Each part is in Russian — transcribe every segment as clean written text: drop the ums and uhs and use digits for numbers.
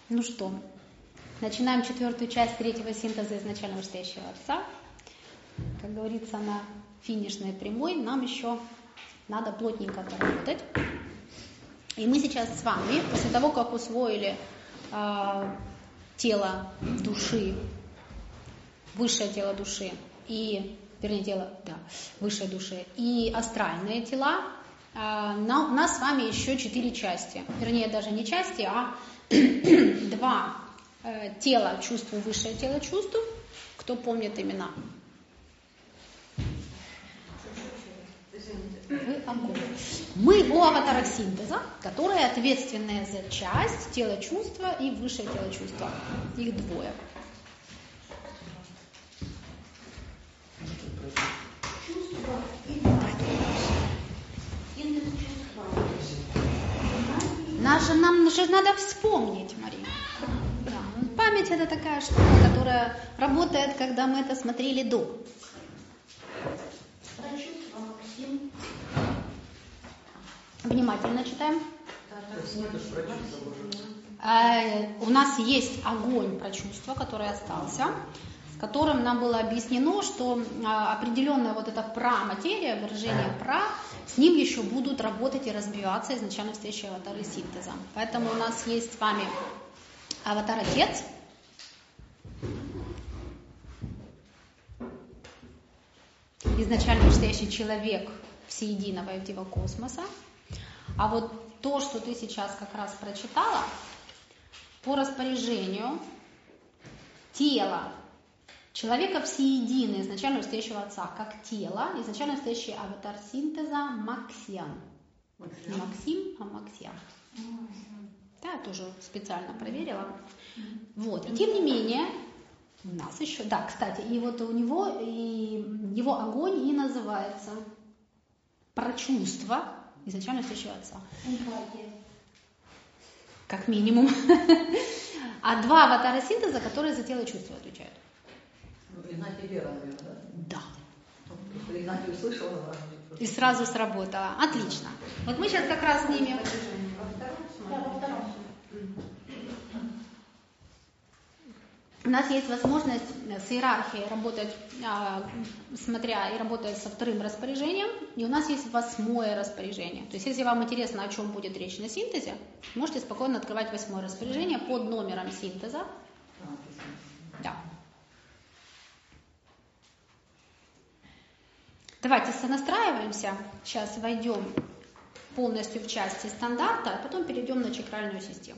Ну что, начинаем 4-ю часть 3-го синтеза изначально вышестоящего Отца. Как говорится, на финишной прямой нам еще надо плотненько поработать. И мы сейчас с вами, после того, как усвоили тело души, высшее тело души, высшей души и астральные тела, у нас с вами еще 4 части. Вернее, даже не части, а 2 тела чувств, высшее тело чувств. Кто помнит имена? Мы о аватарах синтеза, которые ответственны за часть тела чувства и высшее тело чувства. Их 2. Нам же надо вспомнить, Мария. Да. Память — это такая штука, которая работает, когда мы это смотрели до. Внимательно читаем. У нас есть огонь про чувства, который остался, с которым нам было объяснено, что определенная вот эта пра-материя, выражение пра, с ним еще будут работать и разбиваться изначально встречи аватары синтеза. Поэтому у нас есть с вами аватар Отец, изначально настоящий человек всеединого и единого космоса. А вот то, что ты сейчас как раз прочитала, по распоряжению тела человека всеедино, изначально настоящего Отца, как тело, изначально настоящий аватар синтеза Максиан. Не Максим, а Максиан. Да, я тоже специально проверила. Вот. И тем не менее, у нас еще... Да, кстати, и вот у него, и его огонь и называется про чувства изначально настоящего Отца. Как минимум. А 2 аватара синтеза, которые за тело и чувства отвечают. Игнатий Вера, наверное, да? Да. Игнатий услышала. И сразу сработало. Отлично. Вот мы сейчас как раз с ними... У нас есть возможность с иерархией работать, смотря и работая со 2-м распоряжением, и у нас есть 8-е распоряжение. То есть, если вам интересно, о чем будет речь на синтезе, можете спокойно открывать 8-е распоряжение под номером синтеза. Да. Давайте сонастраиваемся. Сейчас войдем полностью в части стандарта, а потом перейдем на чакральную систему.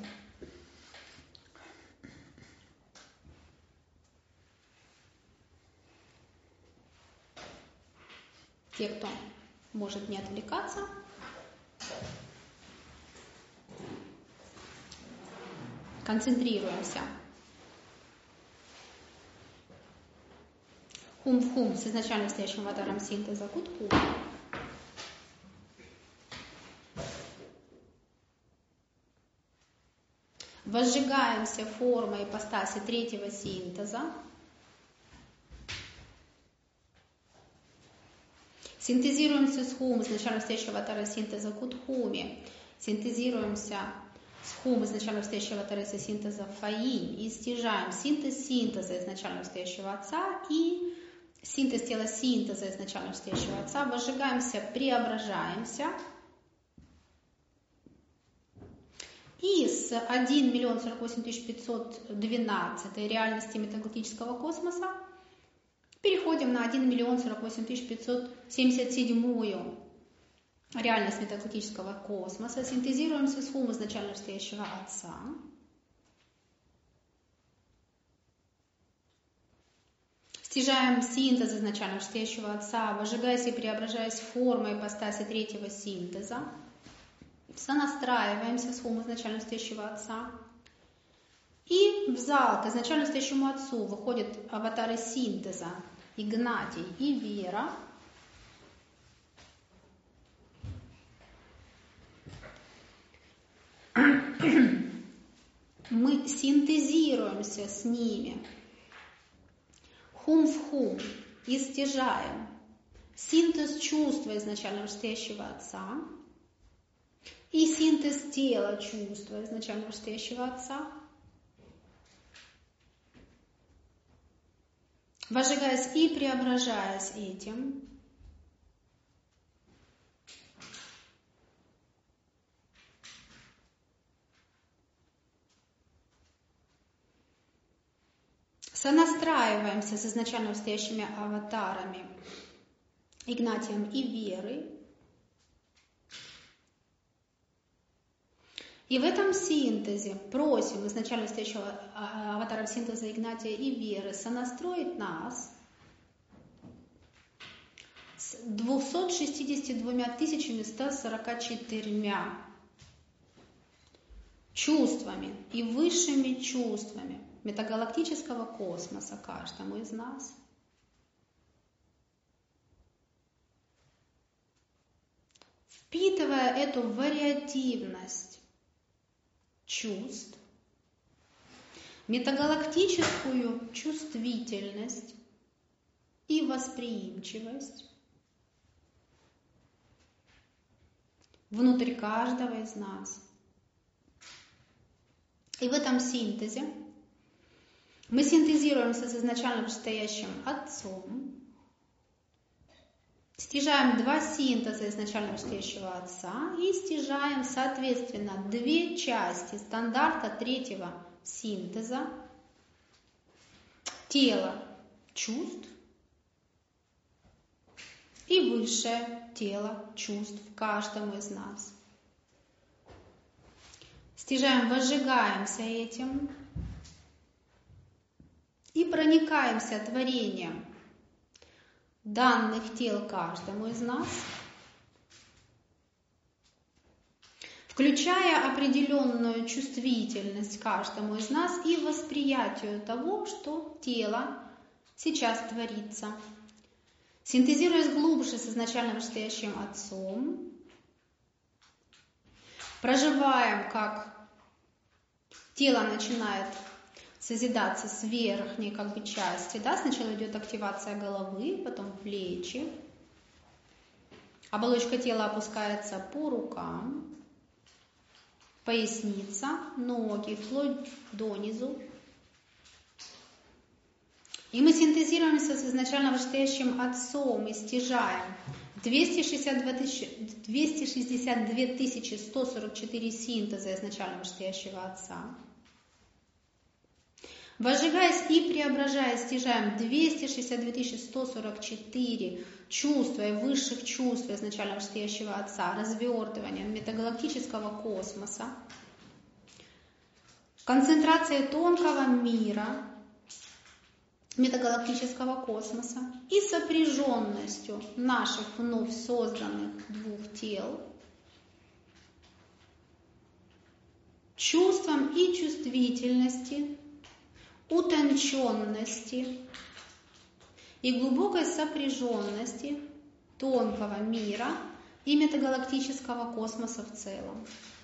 Те, кто может не отвлекаться. Концентрируемся. Хум в хум с изначально настоящим аватаром синтеза кут-хум. Возжигаемся формой ипостаси 3-го синтеза. Синтезируемся с хум изначально настоящего аватара синтеза кут-хуми. Синтезируемся с хум изначально настоящего аватара синтеза фаинь. И стяжаем синтез синтеза изначально настоящего Отца и синтез тела синтеза изначально настоящего Отца. Возжигаемся, преображаемся. И с 1 048 512 реальности метагалактического космоса переходим на 1 048 577 реальность метагалактического космоса. Синтезируемся с хум изначально настоящего Отца. Стяжаем синтез изначально настоящего Отца, возжигаясь и преображаясь в форму ипостаси 3-го синтеза. Сонастраиваемся с хум изначально настоящего Отца. И в зал к изначально настоящему Отцу выходят аватары синтеза Игнатий и Вера. Мы синтезируемся с ними хум в хум и стяжаем синтез чувства изначально настоящего Отца и синтез тела чувства изначально настоящего Отца. возжигаясь и преображаясь этим, сонастраиваемся с изначально стоящими аватарами Игнатием и Верой. И в этом синтезе просим изначально стоящего аватара синтеза Игнатия и Веры сонастроить нас с 262 144 чувствами и высшими чувствами метагалактического космоса каждому из нас. Впитывая эту вариативность чувств, метагалактическую чувствительность и восприимчивость внутрь каждого из нас. И в этом синтезе мы синтезируемся с изначально вышестоящим Отцом, стяжаем два синтеза изначально вышестоящего Отца и стяжаем, соответственно, две части стандарта третьего синтеза тело чувств и высшее тело чувств каждому из нас. Стяжаем, возжигаемся этим и проникаемся творением данных тел каждому из нас, включая определенную чувствительность каждому из нас и восприятию того, что тело сейчас творится. Синтезируясь глубже с изначально вышестоящим Отцом, проживаем, как тело начинает созидаться с верхней части. Да? Сначала идет активация головы, потом плечи. Оболочка тела опускается по рукам, поясница, ноги, вплоть до низу. И мы синтезируемся с изначально вышестоящим Отцом и стяжаем 262 144 синтеза изначально вышестоящего Отца. Возжигаясь и преображаясь, стяжаем 262 144 чувства и высших чувств изначально вышестоящего Отца, развертывания метагалактического космоса, концентрация тонкого мира метагалактического космоса и сопряженностью наших вновь созданных двух тел, чувством и чувствительности, утонченности и глубокой сопряженности тонкого мира и метагалактического космоса в целом.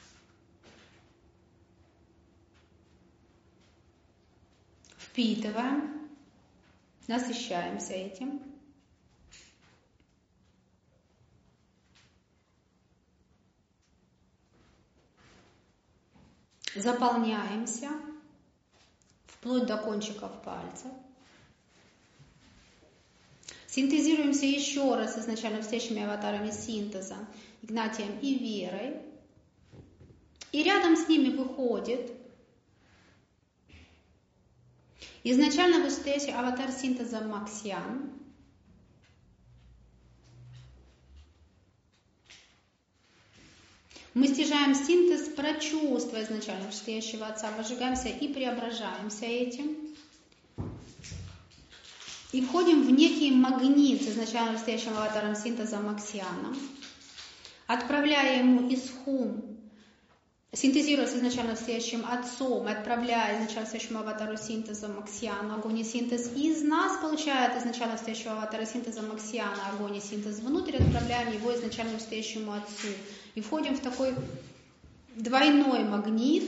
Впитываем, насыщаемся этим. Заполняемся вплоть до кончиков пальцев. Синтезируемся еще раз с изначально встретями аватарами синтеза Игнатием и Верой. И рядом с ними выходит изначально вышестоящий аватар синтеза Максиан. Мы стяжаем синтез про чувства изначально вышестоящего Отца, возжигаемся и преображаемся этим. И входим в некий магнит с изначально вышестоящим аватаром синтеза Максианом, отправляя ему из хум, синтезируя с изначально вышестоящим Отцом, отправляя изначально вышестоящему аватару синтеза Максиану огонь и синтез из нас, получает изначально вышестоящего аватара синтеза Максиана огонь и синтез внутрь, отправляем его изначально вышестоящему Отцу. И входим в такой двойной магнит,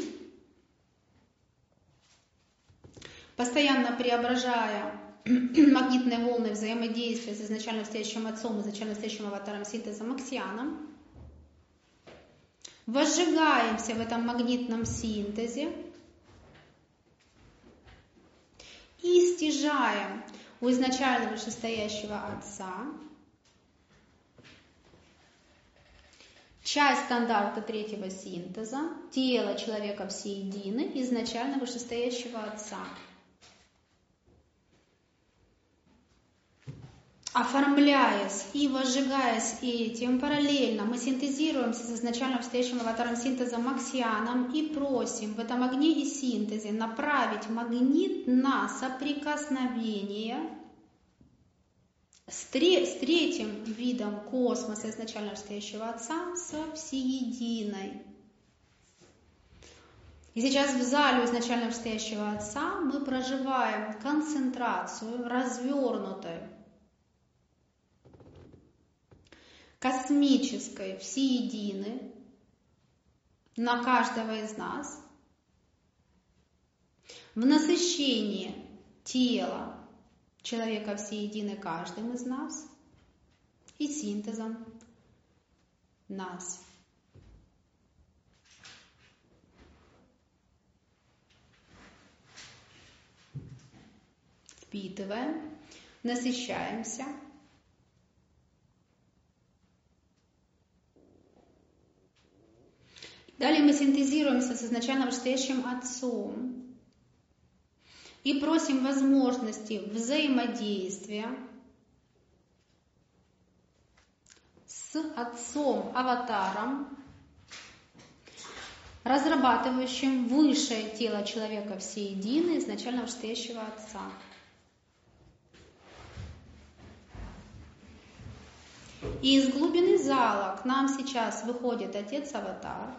постоянно преображая магнитные волны взаимодействия с изначально вышестоящим Отцом, изначально вышестоящим аватаром синтеза Максианом. Возжигаемся в этом магнитном синтезе и стяжаем у изначально вышестоящего Отца, часть стандарта третьего синтеза, тело человека всеедины, изначально вышестоящего Отца. Оформляясь и возжигаясь этим, параллельно мы синтезируемся с изначально вышестоящим аватаром синтеза Максианом и просим в этом огне и синтезе направить магнит на соприкосновение с третьим видом космоса изначально вышестоящего Отца, с всеединой. И сейчас в зале изначально вышестоящего Отца мы проживаем концентрацию развернутой космической всеедины на каждого из нас, в насыщении тела человека всеедины каждым из нас и синтезом нас. Впитываем, насыщаемся. Далее мы синтезируемся с изначально вышестоящим Отцом и просим возможности взаимодействия с Отцом-аватаром, разрабатывающим высшее тело человека всеедины, изначально вышестоящего Отца. И из глубины зала к нам сейчас выходит Отец-аватар,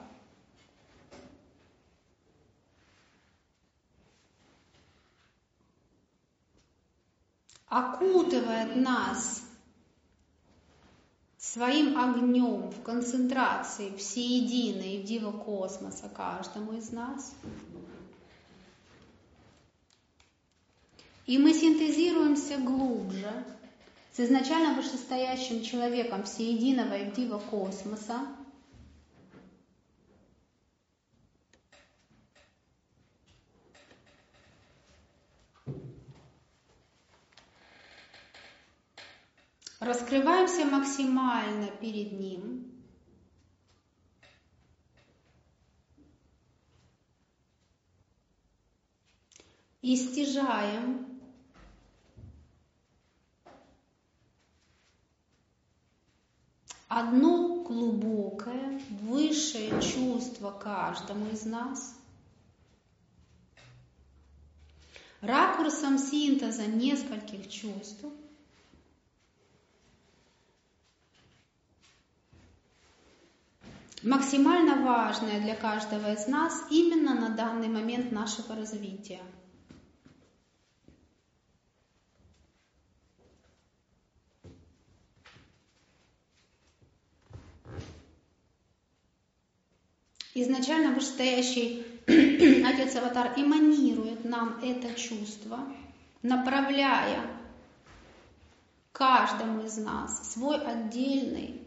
окутывает нас своим огнем в концентрации всеединой и в дива космоса каждому из нас. И мы синтезируемся глубже с изначально вышестоящим человеком всеединого и в дива космоса, раскрываемся максимально перед ним, и стяжаем одно глубокое, высшее чувство каждому из нас, ракурсом синтеза нескольких чувств, максимально важное для каждого из нас именно на данный момент нашего развития. Изначально вышестоящий Отец-аватар эманирует нам это чувство, направляя каждому из нас свой отдельный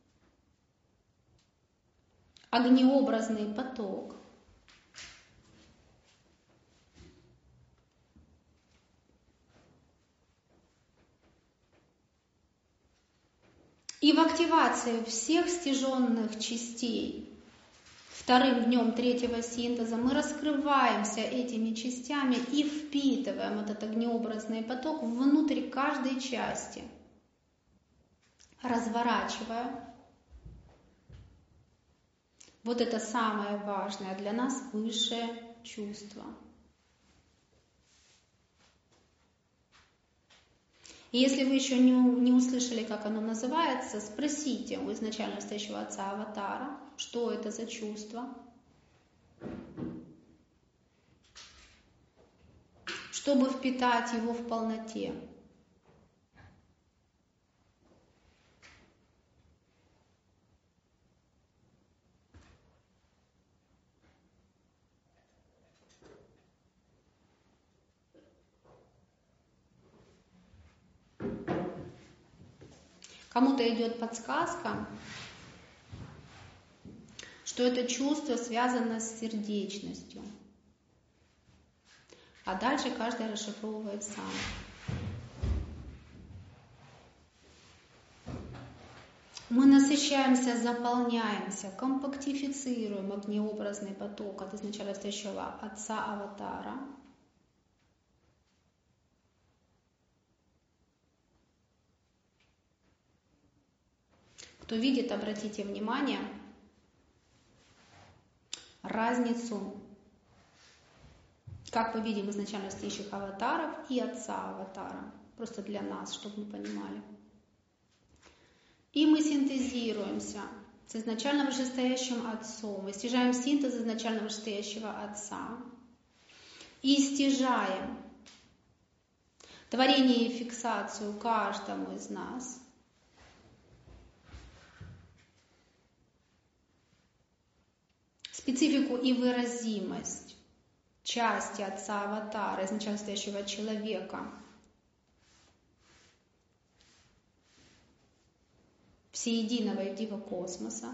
огнеобразный поток. И в активации всех стяженных частей вторым днем третьего синтеза мы раскрываемся этими частями и впитываем этот огнеобразный поток внутрь каждой части, разворачивая вот это самое важное для нас высшее чувство. И если вы еще не услышали, как оно называется, спросите у изначально стоящего Отца-аватара, что это за чувство, чтобы впитать его в полноте. Кому-то идет подсказка, что это чувство связано с сердечностью. А дальше каждый расшифровывает сам. Мы насыщаемся, заполняемся, компактифицируем огнеобразный поток от изначально стоящего Отца Аватара. Кто видит, обратите внимание, разницу, как мы видим изначально стоящих аватаров и Отца Аватара. Просто для нас, чтобы мы понимали. И мы синтезируемся с изначально вышестоящим Отцом. Мы стяжаем синтез изначально вышестоящего Отца. И стяжаем творение и фиксацию каждому из нас. Специфику и выразимость части Отца Аватара, изначально стоящего человека, всеединого и дива космоса.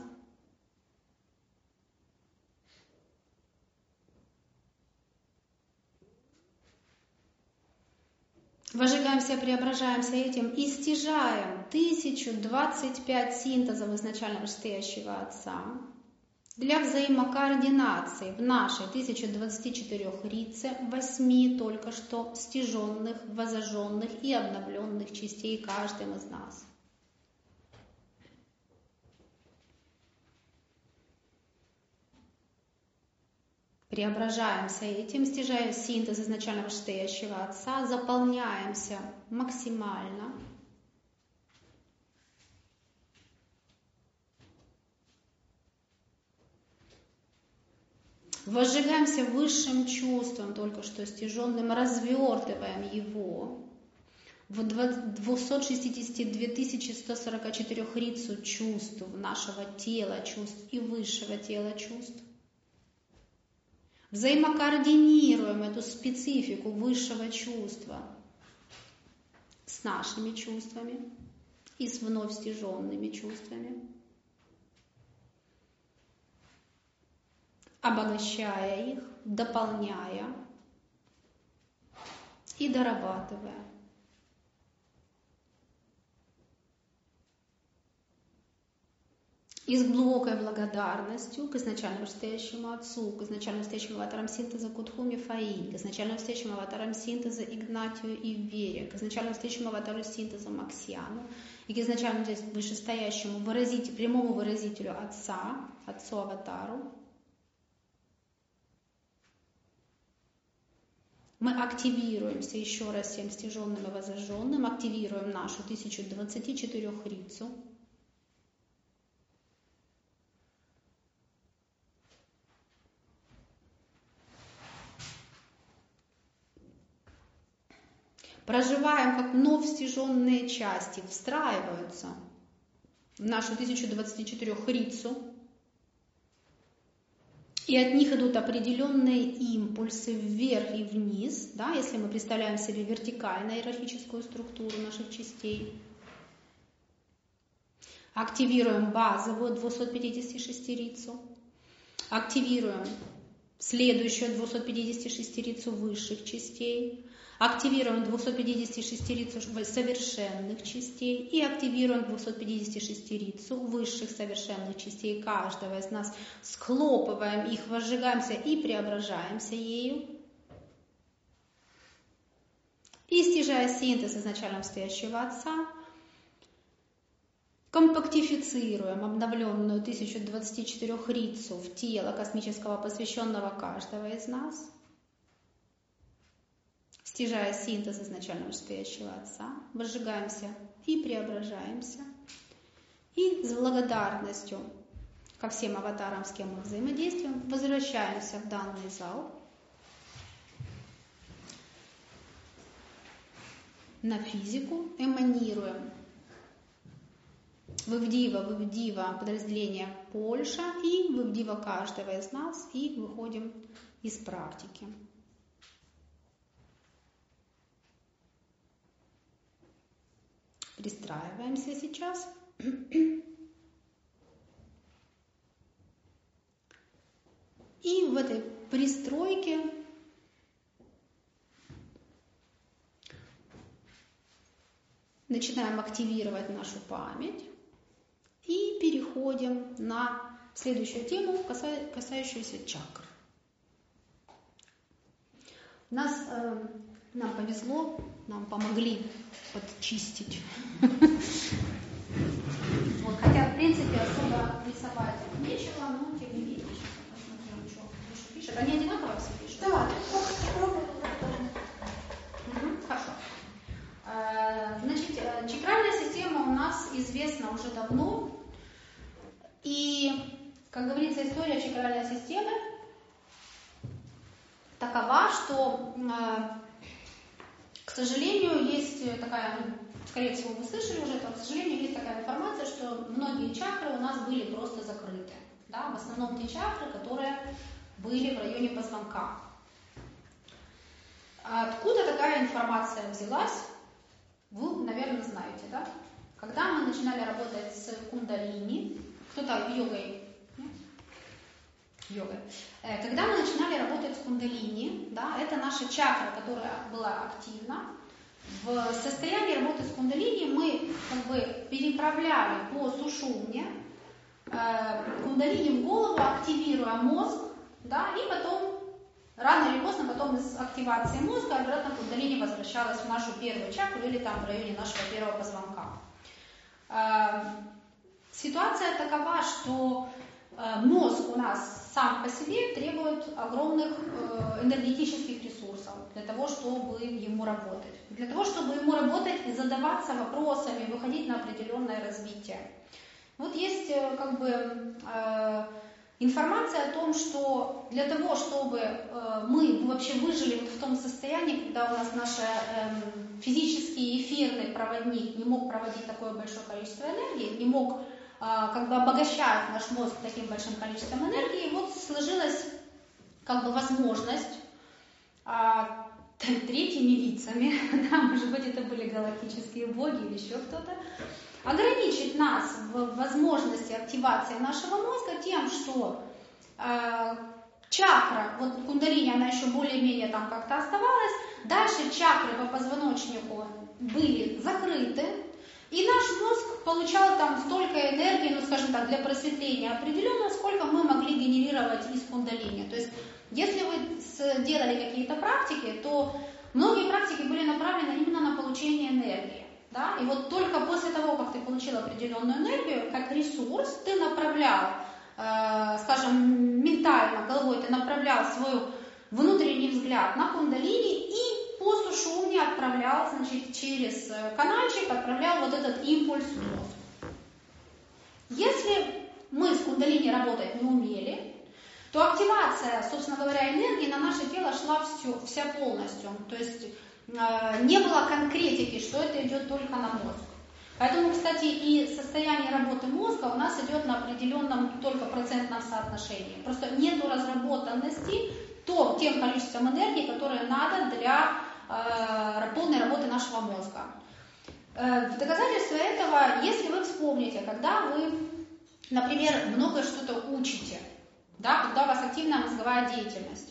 Возжигаемся, преображаемся этим и стяжаем 1025 синтезов изначально вышестоящего Отца для взаимокоординации в нашей 1024 рице 8 только что стяженных, возожженных и обновленных частей каждым из нас. Преображаемся этим, стяжая синтез изначально вышестоящего Отца, заполняемся максимально. Возжигаемся высшим чувством, только что стяженным, развертываем его в 262 144 рицу чувств нашего тела чувств и высшего тела чувств. Взаимокоординируем эту специфику высшего чувства с нашими чувствами и с вновь стяженными чувствами, обогащая их, дополняя и дорабатывая. И с глубокой благодарностью к изначально вышестоящему Отцу, к изначально вышестоящим аватарам синтеза Кутху Мифаиль, к изначально вышестоящим аватарам синтеза Игнатию и Вере, к изначально вышестоящему аватару синтеза Максиану и к изначально вышестоящему прямому выразителю Отца, Отцу Аватару. Мы активируемся еще раз всем стяженным и возожженным, активируем нашу 1024 рицу. Проживаем, как вновь стяженные части встраиваются в нашу 1024 рицу, и от них идут определенные импульсы вверх и вниз, да, если мы представляем себе вертикальную иерархическую структуру наших частей. Активируем базовую 256 рицу, активируем следующую 256 рицу высших частей, активируем 256 рицу совершенных частей и активируем 256 рицу высших совершенных частей каждого из нас, схлопываем их, возжигаемся и преображаемся ею. И стяжая синтез изначально стоящего Отца, компактифицируем обновленную 1024 рицу в тело космического посвященного каждого из нас, стяжая синтез изначально вышестоящего Отца, возжигаемся и преображаемся. И с благодарностью ко всем аватарам, с кем мы взаимодействуем, возвращаемся в данный зал на физику, эманируем Вывдива подразделение Польша и Вывдива каждого из нас и выходим из практики. Пристраиваемся сейчас. И в этой пристройке начинаем активировать нашу память и переходим на следующую тему, касающуюся чакр. Нам повезло, нам помогли подчистить. Вот, хотя, в принципе, особо рисовать нечего, но тем не менее, сейчас посмотрим, что пишет. Они одинаково все пишут? Да. Хорошо. Значит, чакральная система у нас известна уже давно. И, как говорится, история чакральной системы такова, что, к сожалению, есть такая, скорее всего, вы слышали уже, но, к сожалению, есть такая информация, что многие чакры у нас были просто закрыты. Да? В основном те чакры, которые были в районе позвонка. Откуда такая информация взялась, вы, наверное, знаете, да? Когда мы начинали работать с кундалини, кто-то йогой, когда мы начинали работать с кундалини, да, это наша чакра, которая была активна. В состоянии работы с кундалини мы как бы переправляли по сушумне кундалини в голову, активируя мозг, да, и потом рано или поздно потом из активации мозга обратно кундалини возвращалась в нашу первую чакру или там в районе нашего первого позвонка. Ситуация такова, что мозг у нас сам по себе требует огромных энергетических ресурсов для того, чтобы ему работать. Для того, чтобы ему работать и задаваться вопросами, выходить на определенное развитие. Вот есть как бы информация о том, что для того, чтобы мы вообще выжили вот в том состоянии, когда у нас наш физический эфирный проводник не мог проводить такое большое количество энергии, не мог как бы обогащать наш мозг таким большим количеством энергии, вот сложилась как бы возможность третьими лицами, да, может быть, это были галактические боги или еще кто-то, ограничить нас в возможности активации нашего мозга тем, что чакра, вот кундалини, она еще более-менее там как-то оставалась, дальше чакры по позвоночнику были закрыты, и наш мозг получал там столько энергии, ну скажем так, для просветления определенного, сколько мы могли генерировать из кундалини. То есть, если вы делали какие-то практики, то многие практики были направлены именно на получение энергии. Да? И вот только после того, как ты получил определенную энергию, как ресурс, ты направлял, скажем, ментально, головой ты направлял свой внутренний взгляд на кундалини и по сушумне отправлял, значит, через канальчик, отправлял вот этот импульс в мозг. Если мы с кундалини работать не умели, то активация, собственно говоря, энергии на наше тело шла вся полностью. То есть не было конкретики, что это идет только на мозг. Поэтому, кстати, и состояние работы мозга у нас идет на определенном только процентном соотношении. Просто нету разработанности тем количеством энергии, которое надо для полной работы нашего мозга. В доказательство этого, если вы вспомните, когда вы, например, много что-то учите, да, когда у вас активная мозговая деятельность,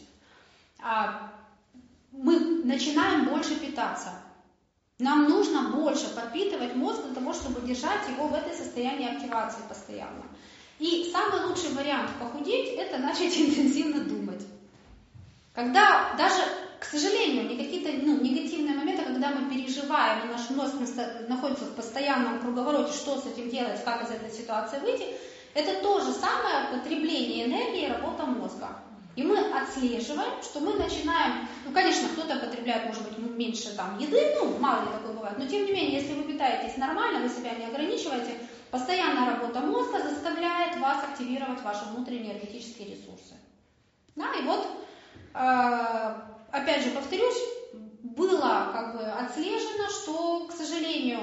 мы начинаем больше питаться. Нам нужно больше подпитывать мозг для того, чтобы держать его в этой состоянии активации постоянно. И самый лучший вариант похудеть – это начать интенсивно думать. Когда даже, к сожалению, какие-то негативные моменты, когда мы переживаем, и наш мозг находится в постоянном круговороте, что с этим делать, как из этой ситуации выйти, это то же самое потребление энергии и работа мозга. И мы отслеживаем, что мы начинаем, конечно, кто-то потребляет, может быть, меньше там еды, мало ли такое бывает, но тем не менее, если вы питаетесь нормально, вы себя не ограничиваете, постоянная работа мозга заставляет вас активировать ваши внутренние энергетические ресурсы. Да, и вот, опять же, повторюсь, было как бы отслежено, что, к сожалению,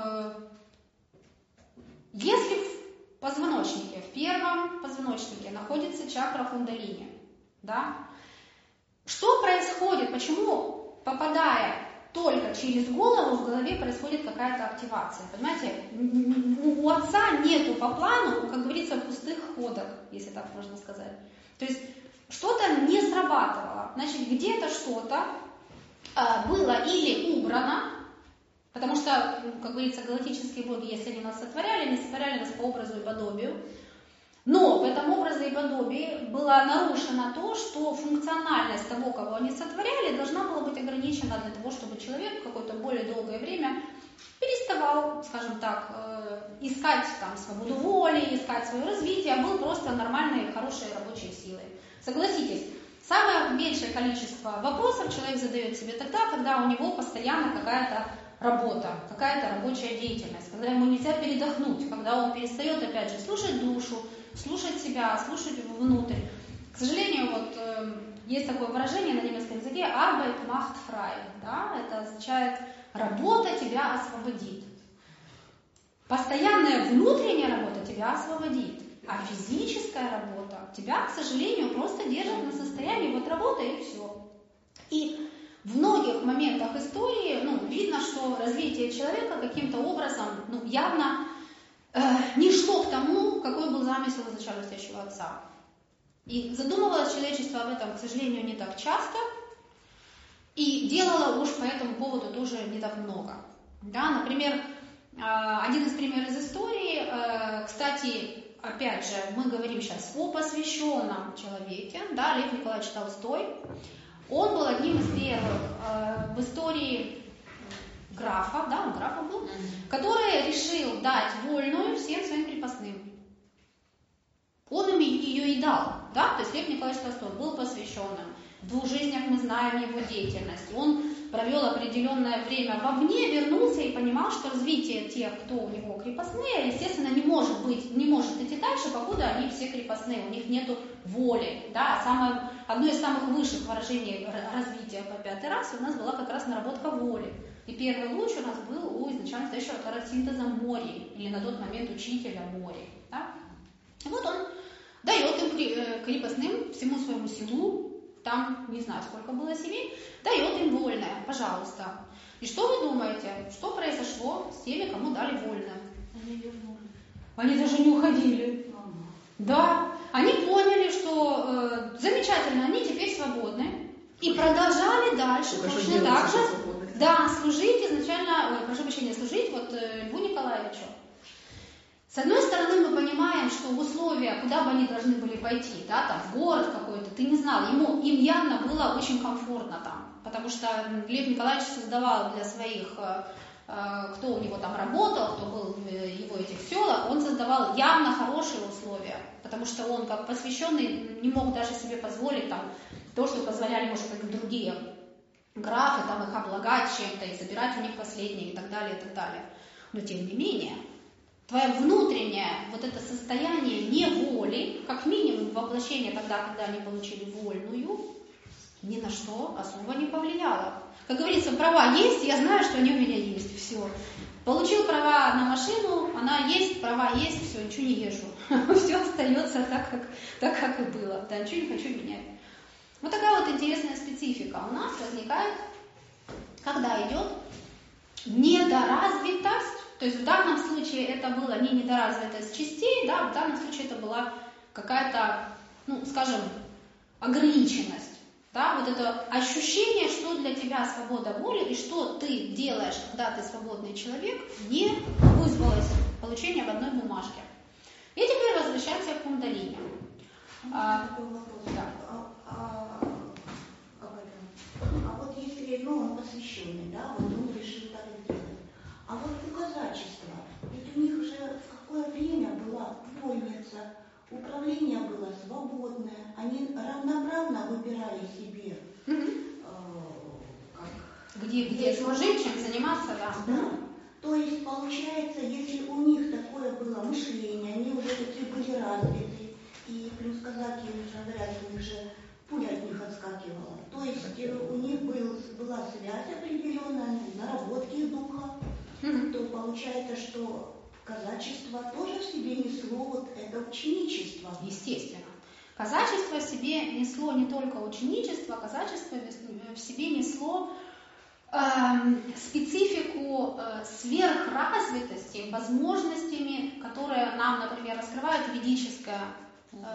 если в позвоночнике, в первом позвоночнике находится чакра кундалини, да, что происходит, почему, попадая только через голову, в голове происходит какая-то активация, понимаете, у отца нету по плану, как говорится, пустых ходок, если так можно сказать, то есть что-то не срабатывало, значит, где-то что-то было или убрано, Потому что, как говорится, галактические боги, если они нас сотворяли нас по образу и подобию. Но в этом образе и подобии было нарушено то, что функциональность того, кого они сотворяли, должна была быть ограничена для того, чтобы человек какое-то более долгое время переставал, скажем так, искать там свободу воли, искать свое развитие, а был просто нормальной, хорошей рабочей силой. Согласитесь, самое меньшее количество вопросов человек задает себе тогда, когда у него постоянно какая-то работа, какая-то рабочая деятельность, когда ему нельзя передохнуть, когда он перестает, опять же, слушать душу, слушать себя, слушать внутрь. К сожалению, вот есть такое выражение на немецком языке «Arbeit macht frei», да? Это означает «работа тебя освободит». Постоянная внутренняя работа тебя освободит, а физическая работа тебя, к сожалению, просто держит на состоянии вот работы и все. И в многих моментах истории видно, что развитие человека каким-то образом явно не шло к тому, какой был замысел изначально стоящего отца. И задумывалось человечество об этом, к сожалению, не так часто, и делало уж по этому поводу тоже не так много. Да, например, один из примеров из истории, кстати, опять же, мы говорим сейчас о посвященном человеке, да, Лев Николаевич Толстой. Он был одним из первых в истории графа, да, он графом был, который решил дать вольную всем своим крепостным. Он им ее и дал, да, то есть Лев Николаевич Толстой был посвященным. В 2 жизнях мы знаем его деятельность. Он провел определенное время вовне, вернулся и понимал, что развитие тех, кто у него крепостные, естественно, не может идти дальше, покуда они все крепостные, у них нету воли. Да? Одно из самых высших выражений развития по 5-й расе у нас была как раз наработка воли. И первый луч у нас был у изначально стоящего Тарасинтеза Мори, или на тот момент учителя Мори. Да? И вот он дает им крепостным, всему своему селу, там не знаю сколько было семей, дает им вольное, пожалуйста. И что вы думаете, что произошло с теми, кому дали вольное? Они даже не уходили. Да, они поняли, что замечательно, они теперь свободны. И продолжали дальше точно так же, да, служить изначально, служить Льву Николаевичу. С одной стороны, мы понимаем, что в условия, куда бы они должны были пойти, да, там, в город какой-то, ты не знал, им явно было очень комфортно там, потому что Лев Николаевич создавал для своих, кто у него там работал, кто был в его этих селах, он создавал явно хорошие условия, потому что он, как посвященный, не мог даже себе позволить там то, что позволяли, может быть, другие графы, там, их облагать чем-то и забирать у них последние и так далее, и так далее. Но тем не менее, твое внутреннее вот это состояние неволи, как минимум воплощение тогда, когда они получили вольную, ни на что особо не повлияло. Как говорится, права есть, я знаю, что они у меня есть, все. Получил права на машину, она есть, права есть, все, ничего не езжу. Все остается так, как и было. Да, ничего не хочу менять. Вот такая вот интересная специфика у нас возникает, когда идет недоразвитость. То есть в данном случае это была не недоразвитость частей, да, в данном случае это была какая-то, скажем, ограниченность. Да, вот это ощущение, что для тебя свобода воли и что ты делаешь, когда ты свободный человек, не вызвалось получение в одной бумажке. И теперь возвращаемся к кундалини. Такой вопрос. Да. А вот если он посвященный, да, вот он решил так сделать. А вот у казачества, ведь у них уже в какое время была вольница, управление было свободное, они равноправно выбирали себе, где служить, чем заниматься, да. Да. То есть получается, если у них такое было мышление, они уже такие были развиты, и плюс казаки уже говорят, у них же пуля от них отскакивала. То есть у них была связь определенная, наработки духа. То получается, что казачество тоже в себе несло вот это ученичество. Естественно. Казачество в себе несло не только ученичество, казачество в себе несло специфику сверхразвитости, возможностями, которые нам, например, раскрывает ведическая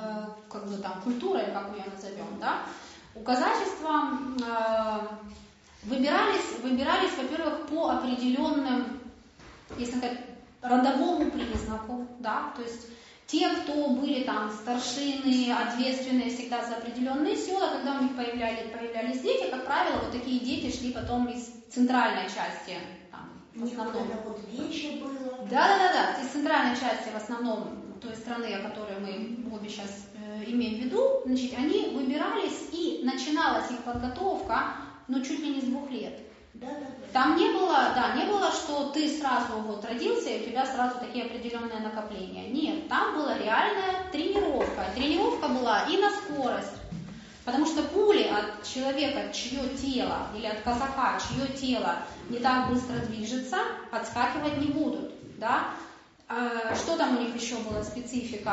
культура, или как мы ее назовем. Да? У казачества выбирались, во-первых, по определенным, если сказать, родовому признаку, да, то есть те, кто были там старшины, ответственные всегда за определенные села, когда у них появлялись дети, как правило, вот такие дети шли потом из центральной части, там, в основном. Вот вещи было. Да, из центральной части в основном той страны, о которой мы обе сейчас имеем в виду, значит, они выбирались, и начиналась их подготовка, чуть ли не с 2 лет. Да. Там не было, что ты сразу вот родился, и у тебя сразу такие определенные накопления. Нет, там была реальная тренировка. Тренировка была и на скорость, потому что пули от человека, чье тело, или от казака, чье тело не так быстро движется, отскакивать не будут, да. Что там у них еще была специфика?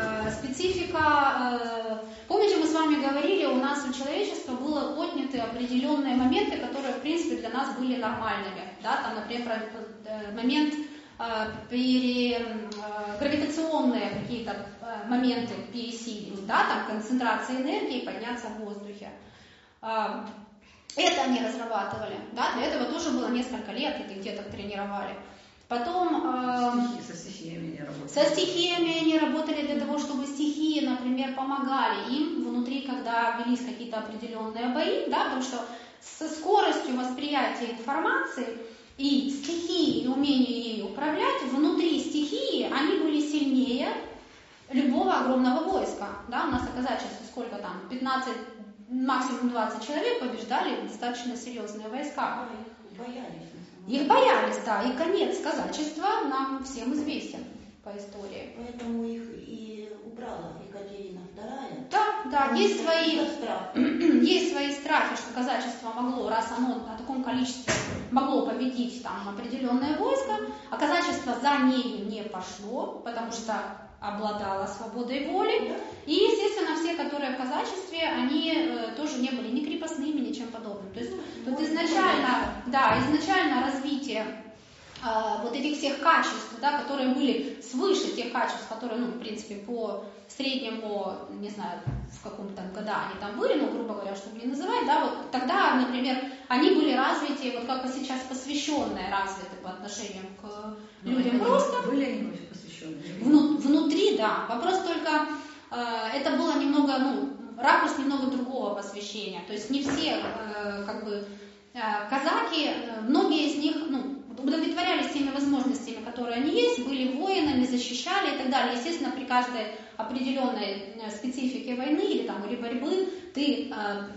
Помните, мы с вами говорили, у нас у человечества было отняты определенные моменты, которые, в принципе, для нас были нормальными. Да? Там, например, момент гравитационные какие-то моменты пересилить, да? Там концентрация энергии, подняться в воздухе. Это они разрабатывали. Да? Для этого тоже было несколько лет, этих деток тренировали. Потом со стихиями не работали. Со стихиями они работали для того, чтобы стихии, например, помогали им внутри, когда велись какие-то определенные бои, да, потому что со скоростью восприятия информации и стихии, и умение ей управлять, внутри стихии они были сильнее любого огромного войска. Да, у нас казачество сколько там, 15, максимум 20 человек побеждали достаточно серьезные войска. Их боялись, да, и конец казачества нам всем известен по истории. Поэтому их и убрала Екатерина II. Да, есть свои страхи, что казачество могло, раз оно на таком количестве могло победить там определенное войско, а казачество за нею не пошло, потому что обладало свободой воли. И, естественно, все, которые в казачестве, они тоже не были ни крепостными, ни чем подобным. То есть тут изначально развитие вот этих всех качеств, да, которые были свыше тех качеств, которые, в принципе, по среднему, не знаю, в каком-то году они там были, грубо говоря, чтобы не называть, да, вот тогда, например, они были развиты, вот как и сейчас посвященные, развиты по отношению к людям просто. Были они посвященные? Внутри, да. Вопрос только, это было немного, ракурс немного другого посвящения. То есть не все, казаки, многие из них, удовлетворялись теми возможностями, которые они есть, были воинами, защищали и так далее. Естественно, при каждой определенной специфике войны или борьбы ты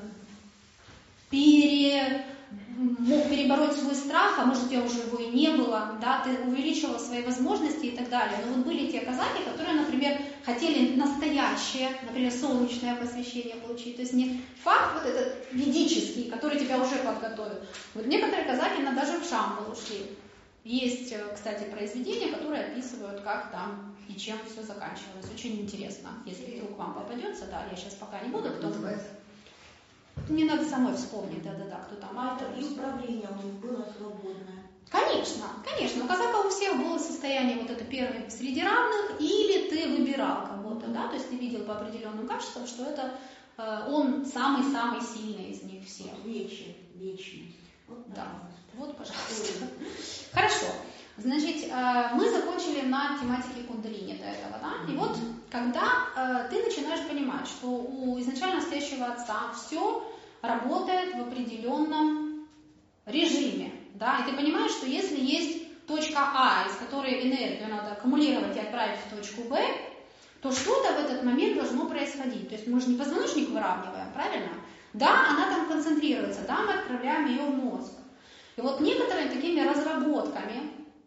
мог перебороть свой страх, а может, у тебя уже его и не было, да, ты увеличивал свои возможности и так далее. Но вот были те казаки, которые, например, хотели настоящее, например, солнечное посвящение получить, то есть не факт вот этот ведический, который тебя уже подготовил. Вот некоторые казаки даже в Шамбалу ушли. Есть, кстати, произведения, которые описывают, как там и чем все заканчивалось. Очень интересно, если вдруг вам попадется, да, я сейчас пока не буду, потом... Мне надо самой вспомнить, да, кто там автор. И управление у них было свободное. Конечно. У казака у всех было состояние вот это первое среди равных, или ты выбирал кого-то, да, то есть ты видел по определенным качествам, что это он самый-самый сильный из них всех. Вечность. Вот, пожалуйста. Хорошо. Значит, мы закончили на тематике кундалини до этого, да? И вот, когда ты начинаешь понимать, что у изначально стоящего отца все работает в определенном режиме, да, и ты понимаешь, что если есть точка А, из которой энергию надо аккумулировать и отправить в точку Б, то что-то в этот момент должно происходить. То есть мы же не позвоночник выравниваем, правильно? Да, она там концентрируется, да, мы отправляем ее в мозг. И вот некоторыми такими разработками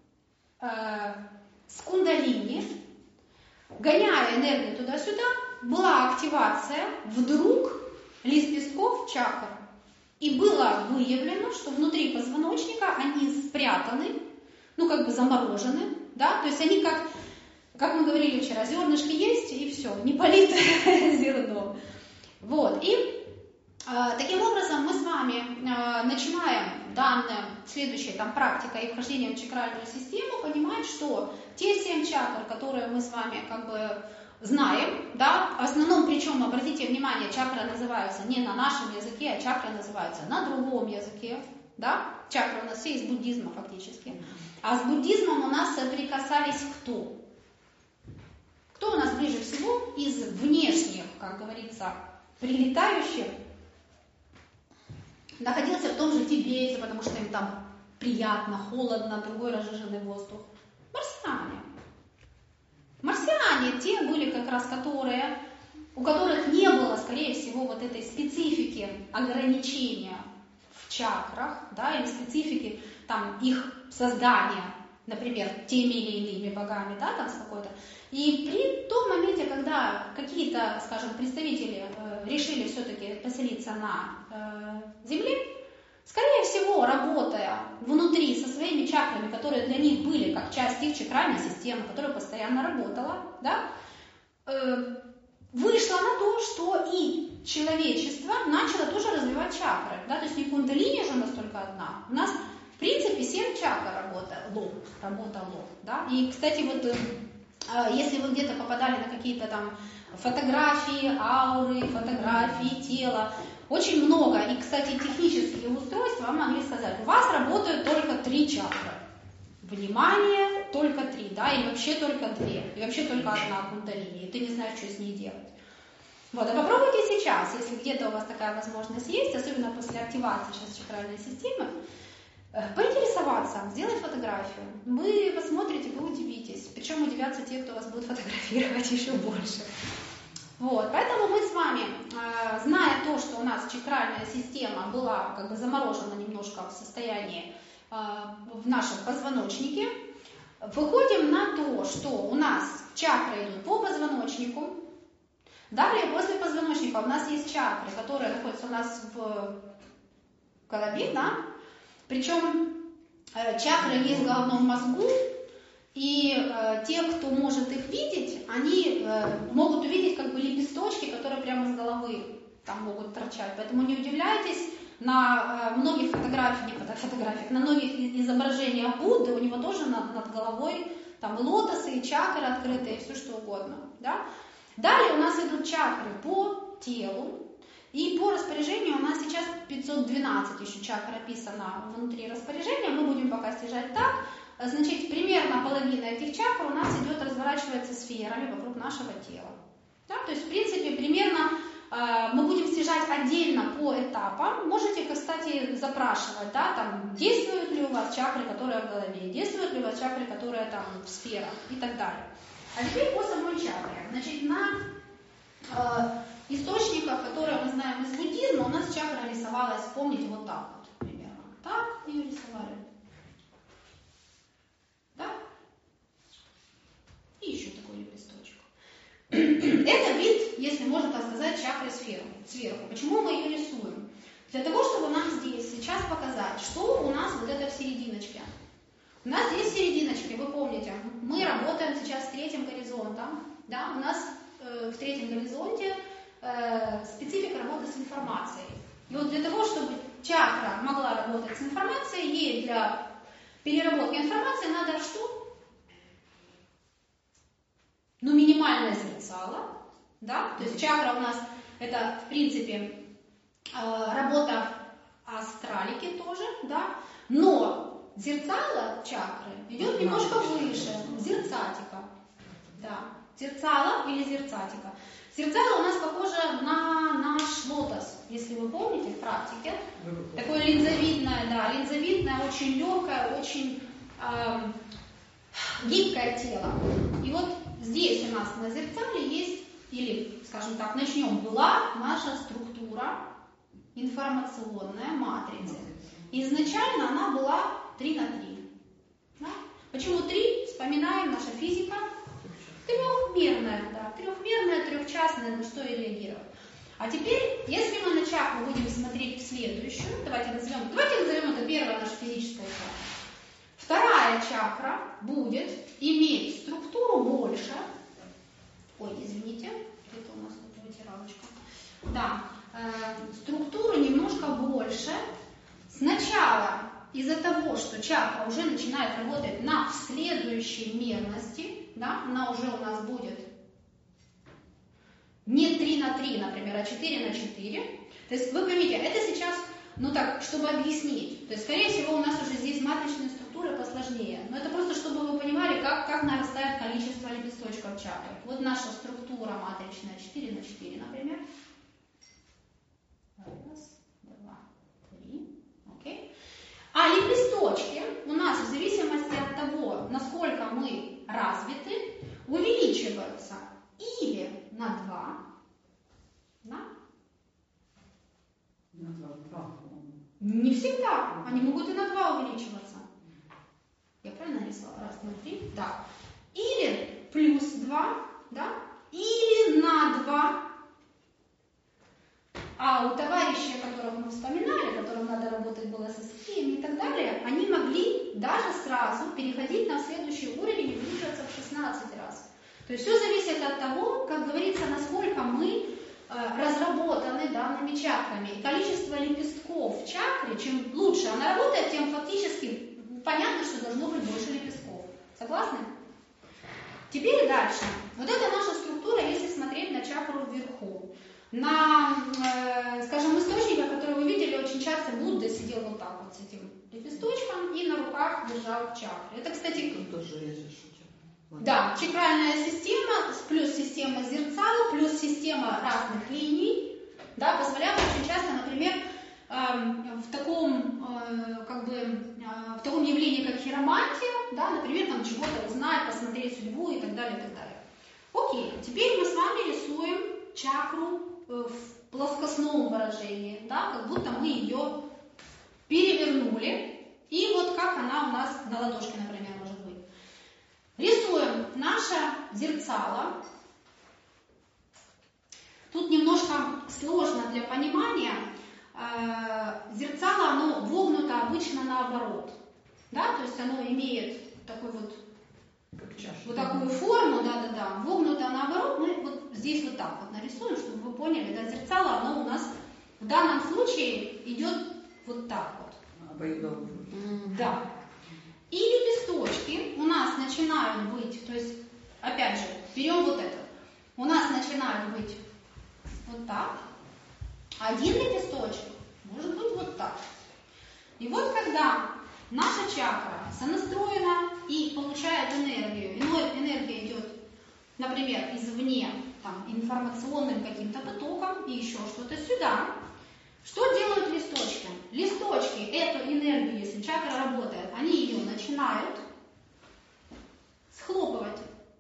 с кундалини, гоняя энергию туда-сюда, была активация вдруг лепестков чакр. И было выявлено, что внутри позвоночника они спрятаны, заморожены, да, то есть они как мы говорили вчера, зернышки есть и все, не политое зерно. Вот, и таким образом мы с вами начинаем следующей практикой и вхождением в чакральную систему понимать, что те 7 чакр, которые мы с вами знаем, да, в основном, причем, обратите внимание, чакры называются не на нашем языке, а чакры называются на другом языке, да, чакры у нас все из буддизма фактически, а с буддизмом у нас соприкасались кто? Кто у нас ближе всего из внешних, как говорится, прилетающих, находился в том же Тибете, потому что им там приятно, холодно, другой разжиженный воздух? Марсиане. Марсиане те были как раз, у которых не было, скорее всего, вот этой специфики ограничения в чакрах, да, или специфики там их создания, например, теми или иными богами, да, там с какой-то. И при том моменте, когда какие-то, скажем, представители решили все-таки поселиться на Земле, скорее всего, работая внутри со своими чакрами, которые для них были как часть их чакральной системы, которая постоянно работала, да, вышло на то, что и человечество начало тоже развивать чакры. Да, то есть не кундалини же у нас только одна. У нас, в принципе, 7 чакр работало. Да? И, кстати, вот если вы где-то попадали на какие-то там фотографии, ауры, фотографии тела, очень много, и, кстати, технические устройства вам могли сказать, у вас работают только 3 чакры. Внимание, только 3, да, и вообще только 2, и вообще только одна кундалини, и ты не знаешь, что с ней делать. Вот, а попробуйте сейчас, если где-то у вас такая возможность есть, особенно после активации сейчас чакральной системы, поинтересоваться, сделать фотографию. Вы посмотрите, вы удивитесь. Причем удивятся те, кто вас будет фотографировать еще больше. Вот, поэтому мы с вами, зная то, что у нас чакральная система была как бы заморожена немножко в состоянии в нашем позвоночнике, выходим на то, что у нас чакры идут по позвоночнику. Далее, после позвоночника у нас есть чакры, которые находятся у нас в голове, да? Причем чакры есть в головном мозгу, и те, кто может их видеть, они могут увидеть как бы лепесточки, которые прямо с головы там могут торчать. Поэтому не удивляйтесь, на многих фотографиях, на многих изображениях Будды у него тоже над головой там и лотосы, и чакры открытые, и все что угодно. Да? Далее у нас идут чакры по телу. И по распоряжению у нас сейчас 512 еще чакр описано внутри распоряжения. Мы будем пока снижать так. Значит, примерно половина этих чакр у нас идет, разворачивается сферами вокруг нашего тела. Да? То есть, в принципе, примерно мы будем снижать отдельно по этапам. Можете, кстати, запрашивать, да, там, действуют ли у вас чакры, которые в голове, действуют ли у вас чакры, которые там в сферах и так далее. А теперь по самой чакре. Значит, на источниках, которые мы знаем из буддизма, у нас чакра рисовалась, помните, вот так вот примерно. Так ее рисовали. Да? И еще такой лепесточек. Это вид, если можно так сказать, чакры сверху. Почему мы ее рисуем? Для того, чтобы нам здесь сейчас показать, что у нас вот это в серединочке. У нас здесь в серединочке, вы помните, мы работаем сейчас с 3-м горизонтом. Да? У нас в 3-м горизонте специфика работы с информацией. И вот для того, чтобы чакра могла работать с информацией, ей для переработки информации надо что? Ну, минимальное зерцало. Да? То есть чакра у нас это, в принципе, работа астралики тоже, да? Но зерцало чакры идет немножко выше, зерцатика. Да. Зерцало или зерцатика. Зерцало у нас похоже на наш лотос, если вы помните в практике. Такое линзовидное, очень легкое, очень гибкое тело. И вот здесь у нас на зерцале есть, или, скажем так, была наша структура информационная матрицы. Изначально она была 3×3. Да? Почему 3? Вспоминаем, наша физика. Трехмерная, трехчастная, на что и реагировать. А теперь, если мы на чакру будем смотреть в следующую, давайте назовем это первая наша физическая чакра. Вторая чакра будет иметь структуру больше. Ой, извините, где-то у нас тут вытиралочка. Да, структуру немножко больше. Сначала из-за того, что чакра уже начинает работать на следующей мерности, да, она уже у нас будет не 3 на 3, например, а 4 на 4. То есть вы поймите, это сейчас, ну так, чтобы объяснить. То есть, скорее всего, у нас уже здесь матричные структуры посложнее. Но это просто, чтобы вы понимали, как нарастает количество лепесточков чакры. Вот наша структура матричная 4 на 4, например. Раз, два, три. Окей. А лепесточки у нас в зависимости от того, насколько мы развиты, увеличиваются или на 2, да? На 2. Не всегда. Они могут и на 2 увеличиваться. Я правильно нарисовала? Раз, два, три. Да. Или плюс 2, да? Или на 2. А у товарищей, которых мы вспоминали, которым надо работать было со стихиями и так далее, они могли даже сразу переходить на следующий уровень и увеличиваться в 16 раз. То есть все зависит от того, как говорится, насколько мы разработаны данными чакрами. И количество лепестков в чакре, чем лучше она работает, тем фактически понятно, что должно быть больше лепестков. Согласны? Теперь дальше. Вот это наша структура, если смотреть на чакру вверху. На, скажем, источниках, которые вы видели, очень часто Будда сидел вот так вот с этим лепесточком и на руках держал чакры. Это, кстати, тоже режешь. да, чакральная система плюс система зерцала плюс система разных линий, да, позволяет очень часто, например, в таком явлении, как хиромантия, да, например, там чего-то узнать, посмотреть судьбу и так далее, и так далее. Окей, теперь мы с вами рисуем чакру в плоскостном выражении, да, как будто мы ее перевернули, и вот как она у нас на ладошке, например, может быть. Рисуем наше зерцало. Тут немножко сложно для понимания. Зерцало, оно вогнуто обычно наоборот. Да? То есть оно имеет такой вот такую форму, да, вогнуто наоборот. Мы вот здесь вот так вот нарисуем, чтобы вы поняли. Да, зерцало, оно у нас в данном случае идет вот так вот. Обоюдово. Да. И лепесточки у нас начинают быть, то есть, опять же, берем вот это. У нас начинают быть вот так. Один лепесточек может быть вот так. И вот когда наша чакра сонастроена и получает энергию, энергия идет, например, извне, там, информационным каким-то потоком и еще что-то сюда, что делают листочки? Листочки эту энергию, если чакра работает, они ее начинают схлопывать.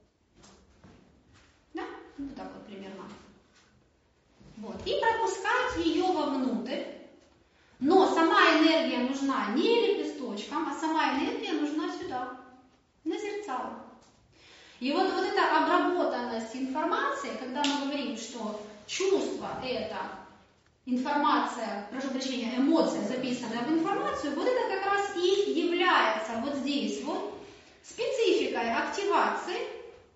Да? Вот так вот примерно. Вот. И пропускать ее вовнутрь. Но сама энергия нужна не лепесточкам, а сама энергия нужна сюда, на зерцало. И вот эта обработанность информации, когда мы говорим, что чувство это информация, прошу прощения, эмоция, записанная в информацию, вот это как раз и является вот здесь вот спецификой активации,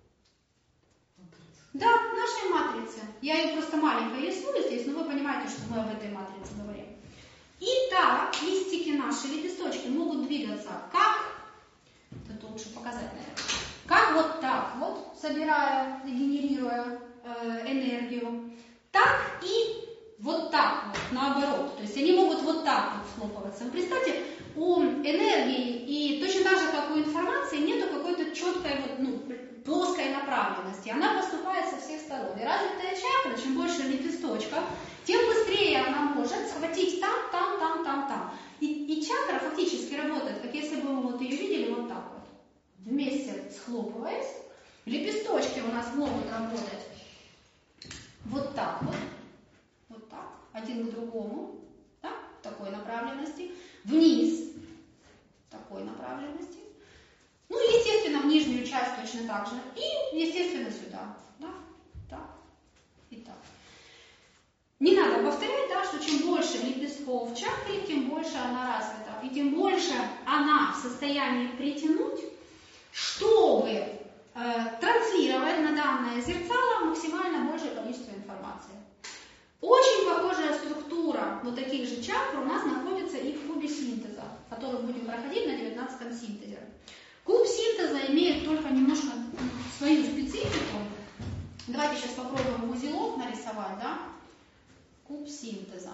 да, нашей матрицы. Я ее просто маленько рисую здесь, но вы понимаете, что мы об этой матрице говорим. И так листики наши, лепесточки могут двигаться как, это лучше показать, наверное, как вот так вот, собирая, генерируя энергию, так и вот так вот, наоборот. То есть они могут вот так вот схлопываться. Вы представьте, у энергии и точно так же, как у информации, нету какой-то четкой вот, плоской направленности. Она поступает со всех сторон. И развитая чакра, чем больше лепесточков, тем быстрее она может схватить там. И чакра фактически работает, как если бы мы вот ее видели вот так вот. Вместе схлопываясь. Лепесточки у нас могут работать вот так вот. Вот так, один к другому, да, в такой направленности, вниз, в такой направленности, ну, естественно, в нижнюю часть точно так же, и, естественно, сюда, да, так и так. Не надо повторять, да, что чем больше лепестков в чакре, тем больше она развита, и тем больше она в состоянии притянуть, чтобы транслировать на данное зерцало максимально большее количество информации. Очень похожая структура вот таких же чакр у нас находится и в кубе синтеза, который будем проходить на 19-м синтезе. Куб синтеза имеет только немножко свою специфику. Давайте сейчас попробуем в узелок нарисовать, да? Куб синтеза.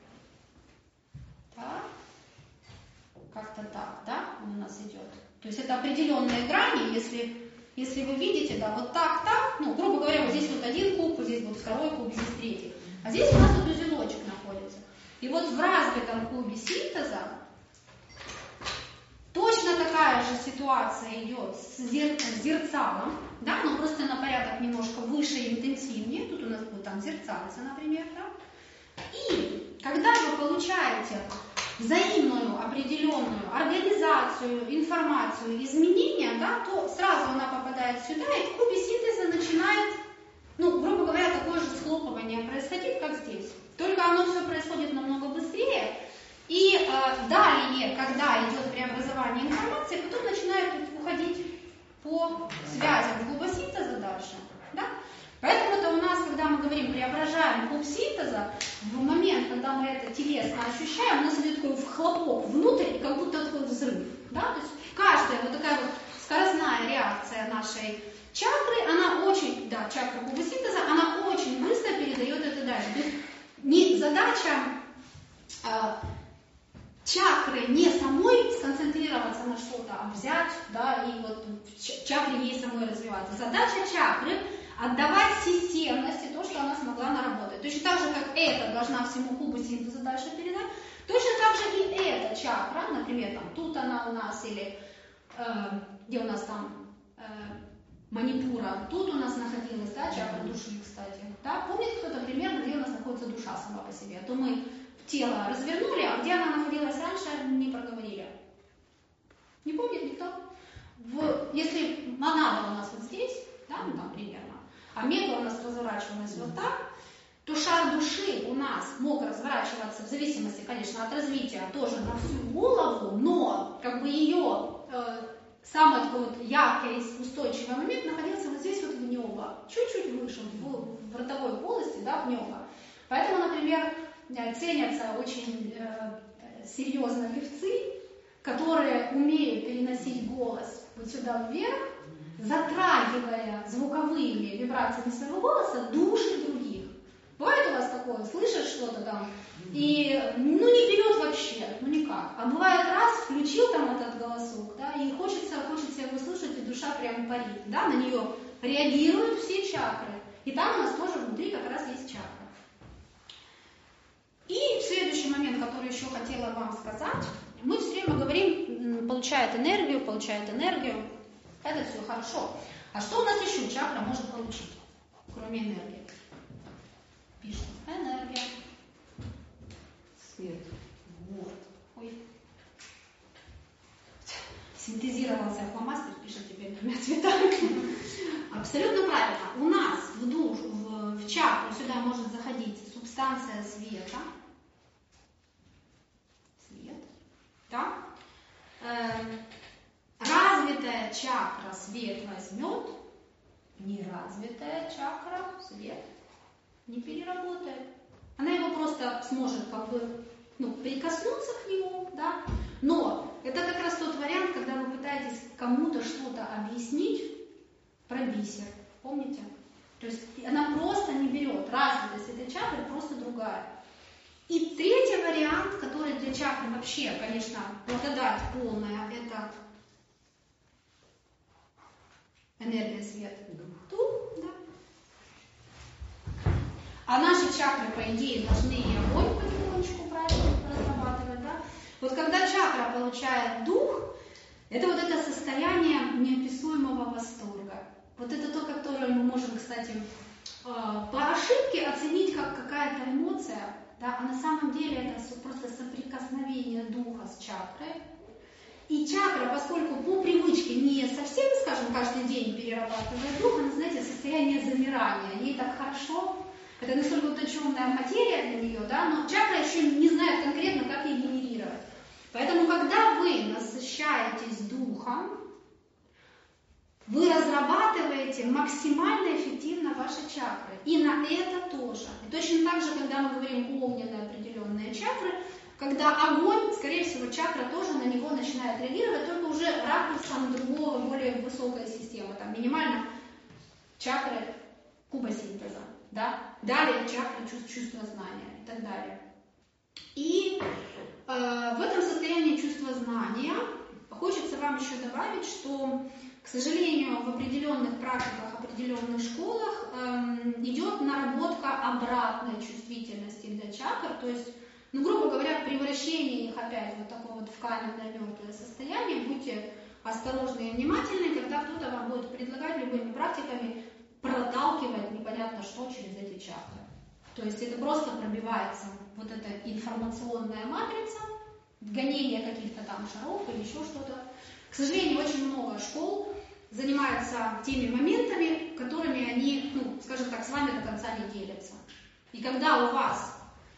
Так. Как-то так, да, он у нас идет. То есть это определенные грани, если вы видите, да, вот так, ну, грубо говоря, вот здесь вот один куб, вот здесь вот второй куб, здесь третий. А здесь у нас вот узелочек находится. И вот в разбитом кубе синтеза точно такая же ситуация идет с зерцалом, да, но просто на порядок немножко выше и интенсивнее. Тут у нас будет там зерцалица, например, да. И когда вы получаете взаимную определенную организацию, информацию, изменения, да, то сразу она попадает сюда, и в кубе синтеза начинает, ну, грубо говоря, такое же схлопывание происходить, как здесь. Только оно все происходит намного быстрее. И далее, когда идет преобразование информации, потом начинает уходить по связям куба синтеза дальше. Да? Поэтому это у нас, когда мы говорим преображаем куб синтеза, в момент, когда мы это телесно ощущаем, у нас идет такой хлопок внутрь, как будто такой взрыв. Да? То есть каждая вот такая вот скоростная реакция нашей чакры, она очень, да, чакра куба синтеза, она очень быстро передает это дальше. То есть не задача чакры не самой сконцентрироваться на что-то, а взять, да, и вот в чакре ей самой развиваться. Задача чакры отдавать системности то, что она смогла наработать. Точно так же, как эта должна всему кубу синтеза дальше передать, точно так же и эта чакра, например, там, тут она у нас, или где у нас там Манипура, тут у нас находилась, да, чакра души, кстати. Да? Помните кто-то примерно, где у нас находится душа сама по себе? А то мы тело развернули, а где она находилась раньше, не проговорили. Не помнит никто? Если монада у нас вот здесь, да, ну там примерно, а мега у нас разворачивалась вот так, то шар души у нас мог разворачиваться в зависимости, конечно, от развития тоже на всю голову, но как бы ее самый такой вот яркий и устойчивый момент находился вот здесь вот в небо, чуть-чуть выше, в ротовой полости, да, в небо. Поэтому, например, ценятся очень серьезно певцы, которые умеют переносить голос вот сюда вверх, затрагивая звуковыми вибрациями своего голоса души других. Бывает у вас такое, слышишь что-то там, и ну не берет вообще, ну никак. А бывает раз, включил там этот голосок, да, и хочется его слышать, и душа прям парит, да, на нее реагируют все чакры. И там у нас тоже внутри как раз есть чакра. И следующий момент, который еще хотела вам сказать, мы все время говорим, получает энергию, это все хорошо. А что у нас еще чакра может получить, кроме энергии? Пишем. Энергия. Свет. Вот. Ой. Синтезировался фломастер, пишет теперь двумя цветами. Абсолютно правильно. У нас в душу, в чакру сюда может заходить субстанция света. Свет. Да? Развитая чакра свет возьмет, неразвитая чакра свет не переработает. Она его просто сможет как бы, ну, прикоснуться к нему, да? Но это как раз тот вариант, когда вы пытаетесь кому-то что-то объяснить про бисер. Помните? То есть она просто не берет. Развитость этой чакры просто другая. И третий вариант, который для чакры вообще, конечно, благодать полная, это энергия света. Тут, да. А наши чакры, по идее, должны и огонь потихонечку правильно разрабатывать, да? Вот когда чакра получает дух, это вот это состояние неописуемого восторга. Вот это то, которое мы можем, кстати, по ошибке оценить как какая-то эмоция, да? А на самом деле это просто соприкосновение духа с чакрой. И чакра, поскольку по привычке не совсем, скажем, каждый день перерабатывает дух, она, знаете, состояние замирания. Ей так хорошо. Это настолько утонченная материя для нее, да, но чакра еще не знает конкретно, как ее генерировать. Поэтому, когда вы насыщаетесь духом, вы разрабатываете максимально эффективно ваши чакры. И на это тоже. И точно так же, когда мы говорим огненные определенные чакры, когда огонь, скорее всего, чакра тоже на него начинает реагировать, только уже ракурсом другого, более высокой системы. Там минимально чакры куба синтеза. Да? далее чакра чувства знания и так далее. И в этом состоянии чувства знания хочется вам еще добавить, что, к сожалению, в определенных практиках, определенных школах идет наработка обратной чувствительности для чакр, то есть, грубо говоря, превращение их опять вот такое вот в каменное мертвое состояние. Будьте осторожны и внимательны, когда кто-то вам будет предлагать любыми практиками проталкивать непонятно что через эти чакры. То есть это просто пробивается вот эта информационная матрица, гонение каких-то там шаров или еще что-то. К сожалению, очень много школ занимаются теми моментами, которыми они, скажем так, с вами до конца не делятся. И когда у вас,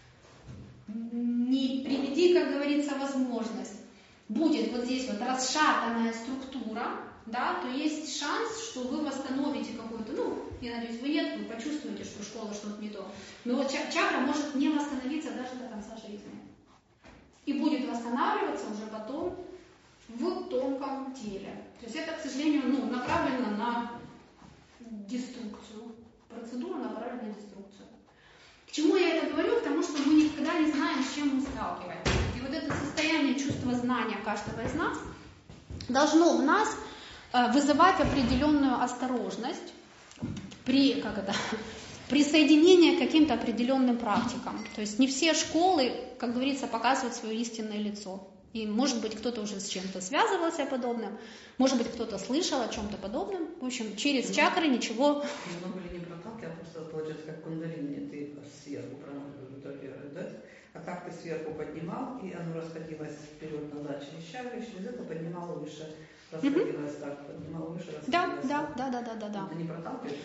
не приведи, как говорится, возможность, будет вот здесь вот расшатанная структура, да, то есть шанс, что вы восстановите какую-то, я надеюсь, вы нет, вы почувствуете, что школа что-то не то. Но вот чакра может не восстановиться даже до конца жизни. И будет восстанавливаться уже потом в тонком теле. То есть это, к сожалению, направлено на деструкцию. Процедура направлена на деструкцию. К чему я это говорю? Потому что мы никогда не знаем, с чем мы сталкиваемся. И вот это состояние чувства знания каждого из нас должно в нас вызывать определенную осторожность при присоединении к каким-то определенным практикам. То есть не все школы, как говорится, показывают свое истинное лицо. И, может быть, кто-то уже с чем-то связывался подобным, может быть, кто-то слышал о чем-то подобном. В общем, через чакры ничего... Мы были не проталки, а просто получается как кундалини, ты сверху проносишь, да? А так ты сверху поднимал, и оно расходилось вперед-назад через чакры, через это поднимало выше, расходилось так, поднимало выше, расходилось так. Да. Это не проталкиваешь?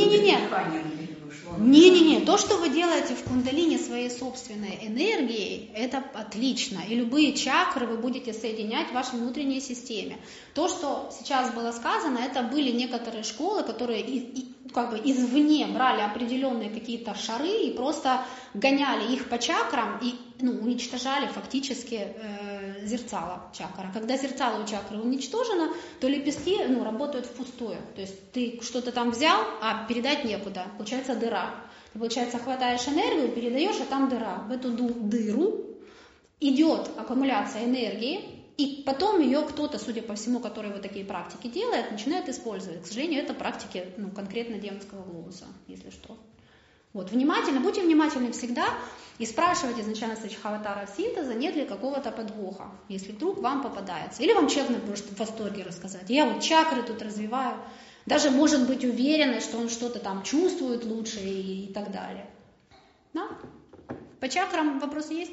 Не-не-не. То, что вы делаете в кундалини своей собственной энергией, это отлично. И любые чакры вы будете соединять в вашей внутренней системе. То, что сейчас было сказано, это были некоторые школы, которые извне брали определенные какие-то шары и просто гоняли их по чакрам и уничтожали фактически зерцало чакры. Когда зерцало у чакры уничтожено, то лепестки работают впустую. То есть ты что-то там взял, а передать некуда. Получается дыра. Ты, получается, хватаешь энергию, передаешь, а там дыра. В эту дыру идет аккумуляция энергии, и потом ее кто-то, судя по всему, который вот такие практики делает, начинает использовать. К сожалению, это практики конкретно демонского глобуса, если что. Вот, будьте внимательны всегда и спрашивайте изначально с аватаров синтеза, нет ли какого-то подвоха, если вдруг вам попадается. Или вам человек может в восторге рассказать. Я вот чакры тут развиваю, даже может быть уверенной, что он что-то там чувствует лучше и так далее. Да? По чакрам вопросы есть?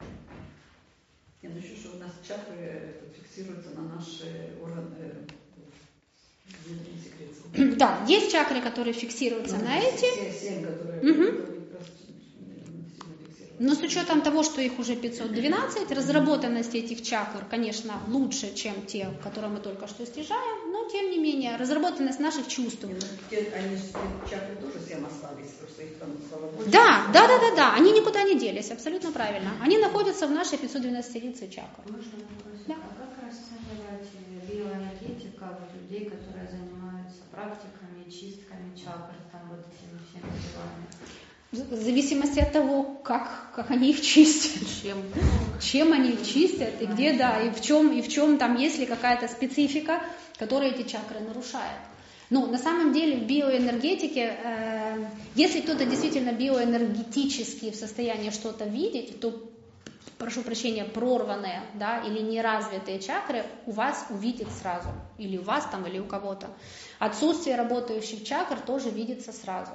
Я еще, что у нас чакры фиксируются на наши органы внутренней секреции. Да, есть чакры, которые фиксируются на эти. Все 7, которые Но с учетом того, что их уже 512, разработанность этих чакр, конечно, лучше, чем те, которые мы только что снижаем, но тем не менее, разработанность наших чувств. Они чакры тоже 7 остались, просто их там стало больше. Да, они никуда не делись, абсолютно правильно. Они находятся в нашей 512-рице чакр. Можно вопрос? Да. А как расценивать биоэнергетика людей, которые занимаются практиками, чистками чакр, там вот этими всеми делами? В зависимости от того, как они их чистят, чем они их чистят, и где, и в чем там есть ли какая-то специфика, которая эти чакры нарушает. На самом деле в биоэнергетике, если кто-то действительно биоэнергетически в состоянии что-то видеть, то, прошу прощения, прорванные, или неразвитые чакры у вас увидят сразу, или у вас там, или у кого-то. Отсутствие работающих чакр тоже видится сразу.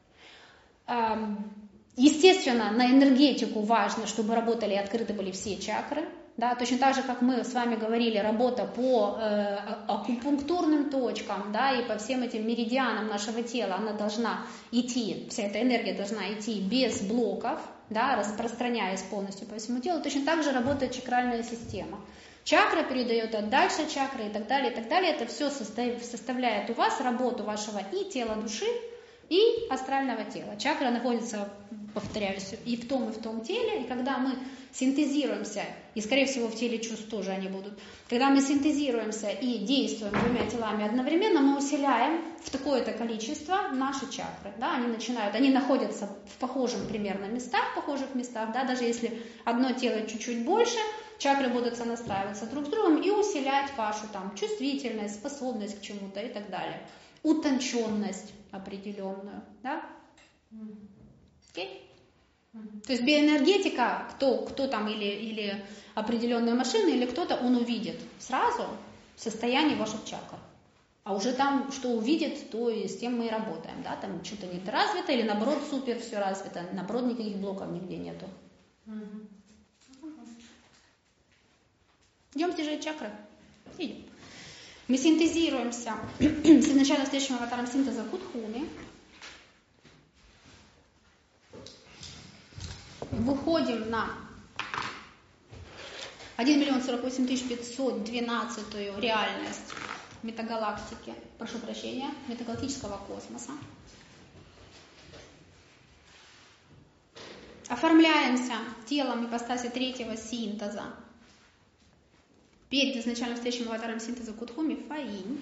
Естественно, на энергетику важно, чтобы работали и открыты были все чакры. Да, точно так же, как мы с вами говорили, работа по акупунктурным точкам, и по всем этим меридианам нашего тела, она должна идти, вся эта энергия должна идти без блоков, распространяясь полностью по всему телу. Точно так же работает чакральная система. Чакра передает дальше чакры и так далее, и так далее. Это все составляет у вас работу вашего и тела души, и астрального тела. Чакра находится повторяюсь, и в том теле, и когда мы синтезируемся, и, скорее всего, в теле чувств тоже они будут, когда мы синтезируемся и действуем двумя телами одновременно, мы усиляем в такое-то количество наши чакры, да, они находятся в похожих примерно похожих местах, да, даже если одно тело чуть-чуть больше, чакры будут сонастраиваться друг с другом и усилять вашу там чувствительность, способность к чему-то и так далее, утонченность определенную, да. Окей? То есть биоэнергетика, кто там или определенная машина, или кто-то, он увидит сразу состояние ваших чакр. А уже там, что увидит, то и с тем мы и работаем. Да? Там что-то недоразвито, или наоборот супер все развито, наоборот никаких блоков нигде нету. Идем снижать чакры. Идем. Мы синтезируемся с изначально следующим аватаром синтеза Кутхуми. Выходим на 1 048 512 реальность метагалактики, метагалактического космоса. Оформляемся телом ипостаси третьего синтеза перед изначально встречным аватаром синтеза Кутхуми Фаинь.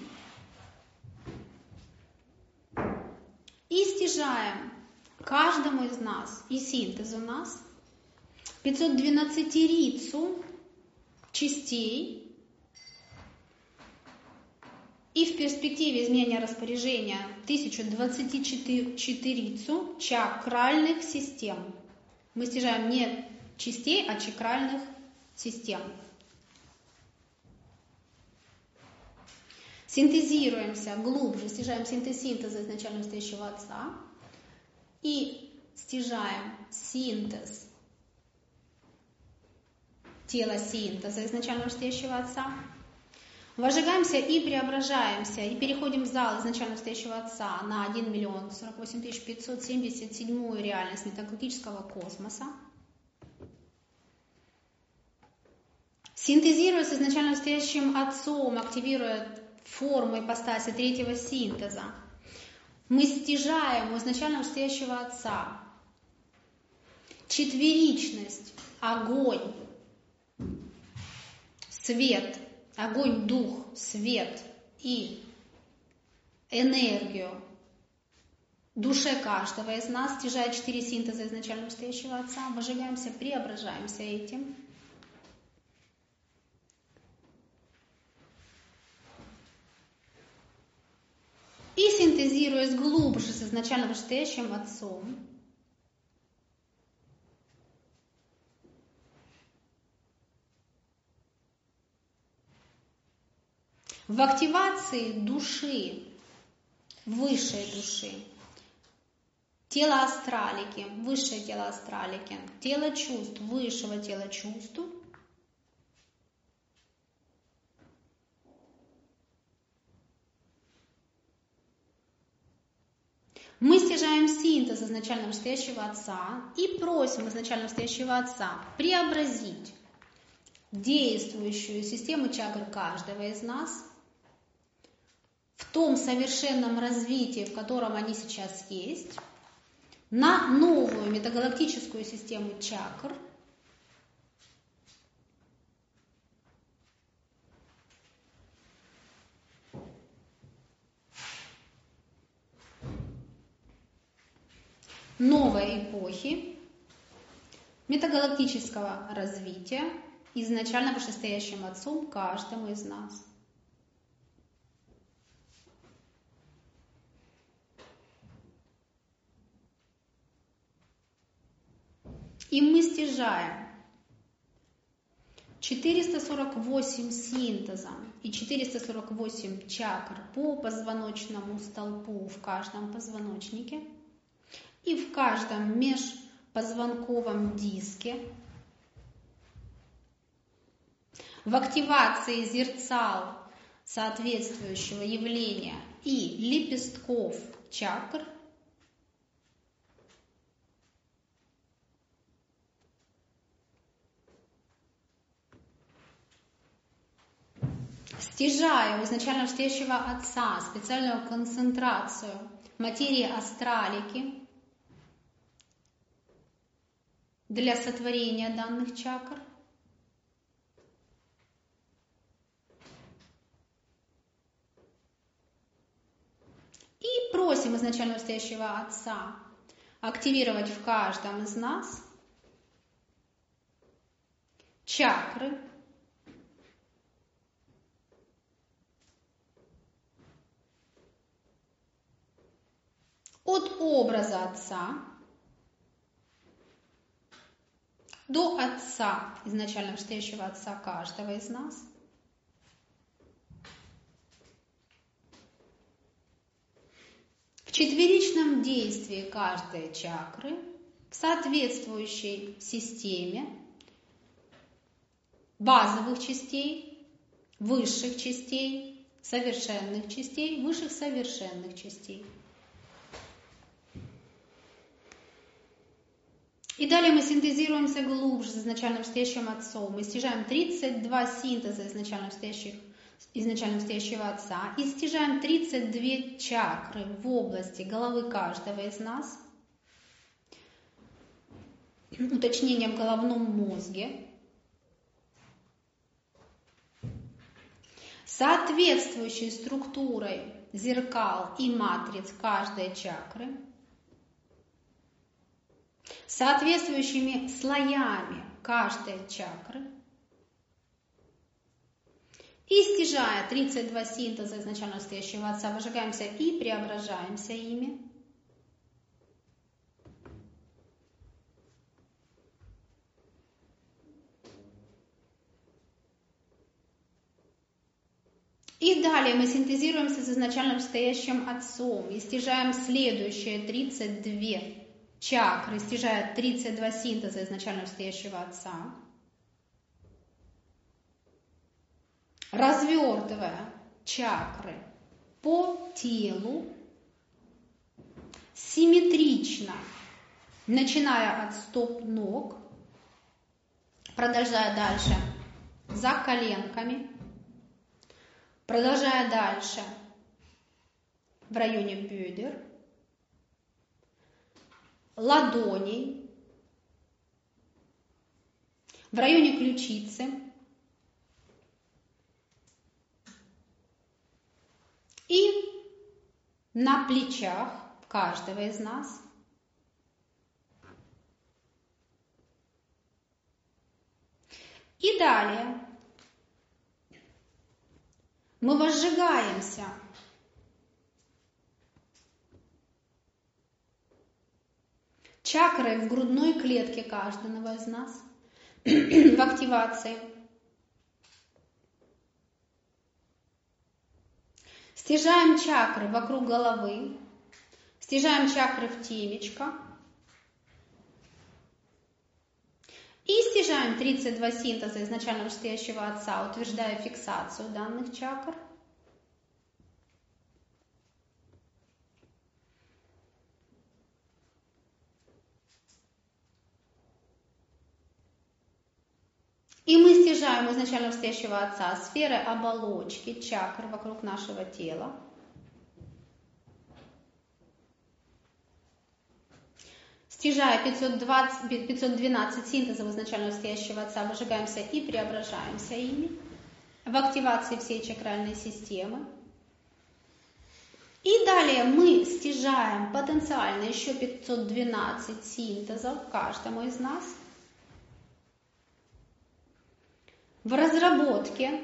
И стяжаем каждому из нас и синтезу нас 512-рицу частей и в перспективе изменения распоряжения 1024-рицу чакральных систем. Мы стяжаем не частей, а чакральных систем. Синтезируемся глубже, стяжаем синтеза изначально настоящего Отца и стяжаем синтез тела синтеза изначально настоящего Отца. Возжигаемся и преображаемся, и переходим в зал изначально настоящего Отца на 1 048 577 реальность метагалактического космоса. Синтезируя с изначально настоящим Отцом, активируя форму ипостаси третьего синтеза, мы стяжаем у изначально настоящего Отца четверичность, огонь, свет, огонь, дух, свет и энергию душе каждого из нас, стяжая 4 синтеза изначально настоящего Отца, возжигаемся, преображаемся этим. И синтезируясь глубже с изначально настоящим Отцом, в активации души, высшей души, тела астралики, высшее тело астралики, тело чувств, высшего тела чувств, мы стяжаем синтез изначально настоящего Отца и просим изначально настоящего Отца преобразить действующую систему чакр каждого из нас в том совершенном развитии, в котором они сейчас есть, на новую метагалактическую систему чакр, новой эпохи метагалактического развития, изначально вышестоящим Отцом каждому из нас. И мы стяжаем 448 синтеза и 448 чакр по позвоночному столпу в каждом позвоночнике и в каждом межпозвонковом диске, в активации зерцал соответствующего явления и лепестков чакр, стяжая у изначально настоящего Отца специальную концентрацию материи астралики, для сотворения данных чакр. И просим изначально стоящего Отца активировать в каждом из нас чакры, от образа Отца до Отца, изначально стоящего Отца каждого из нас. В четверичном действии каждой чакры в соответствующей системе базовых частей, высших частей, совершенных частей, высших совершенных частей. И далее мы синтезируемся глубже с изначальным стоящим Отцом. Мы стяжаем 32 синтеза изначально стоящего Отца и стяжаем 32 чакры в области головы каждого из нас. Уточнение в головном мозге. Соответствующей структурой зеркал и матриц каждой чакры. Соответствующими слоями каждой чакры. И стяжая 32 синтеза изначально стоящего Отца, выжигаемся и преображаемся ими. И далее мы синтезируемся с изначально стоящим Отцом и стяжаем следующие 32 чакры, стяжая 32 синтеза изначально стоящего Отца, развертывая чакры по телу, симметрично, начиная от стоп-ног, продолжая дальше за коленками, продолжая дальше в районе бедер, ладоней, в районе ключицы и на плечах каждого из нас. И далее мы возжигаемся чакрой в грудной клетке каждого из нас в активации. Стяжаем чакры вокруг головы, стяжаем чакры в темечко и стяжаем 32 синтеза изначально вышестоящего Отца, утверждая фиксацию данных чакр. И мы стяжаем изначально стоящего Отца сферы оболочки, чакр вокруг нашего тела. Стяжая 512 синтезов изначально стоящего Отца, выжигаемся и преображаемся ими в активации всей чакральной системы. И далее мы стяжаем потенциально еще 512 синтезов каждому из нас в разработке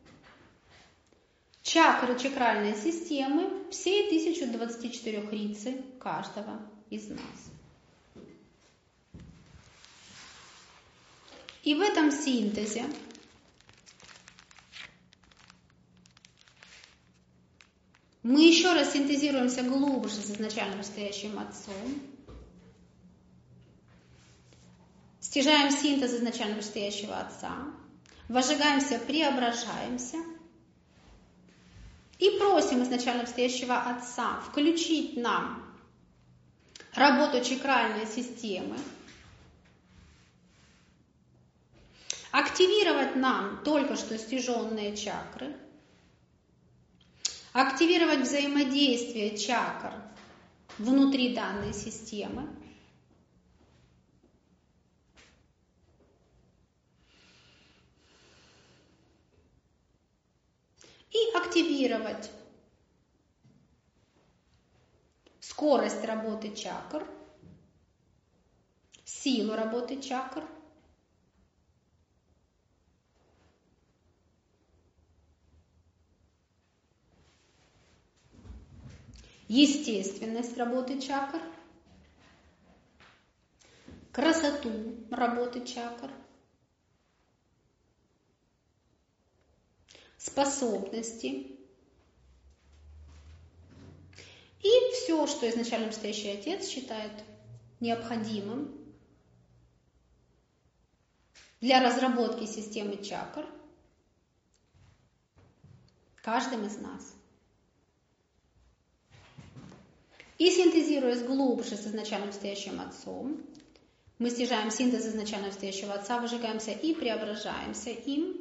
чакры чакральной системы всей 1024 рицы каждого из нас. И в этом синтезе мы еще раз синтезируемся глубже с изначально стоящим Отцом. Стяжаем синтез изначально стоящего Отца. Возжигаемся, преображаемся и просим изначально стоящего Отца включить нам работу чакральной системы, активировать нам только что стяженные чакры, активировать взаимодействие чакр внутри данной системы, активировать скорость работы чакр, силу работы чакр, естественность работы чакр, красоту работы чакр, способности и все, что изначально настоящий Отец считает необходимым для разработки системы чакр каждым из нас. И синтезируясь глубже с изначально настоящим Отцом, мы снижаем синтез изначально настоящего Отца, выжигаемся и преображаемся им.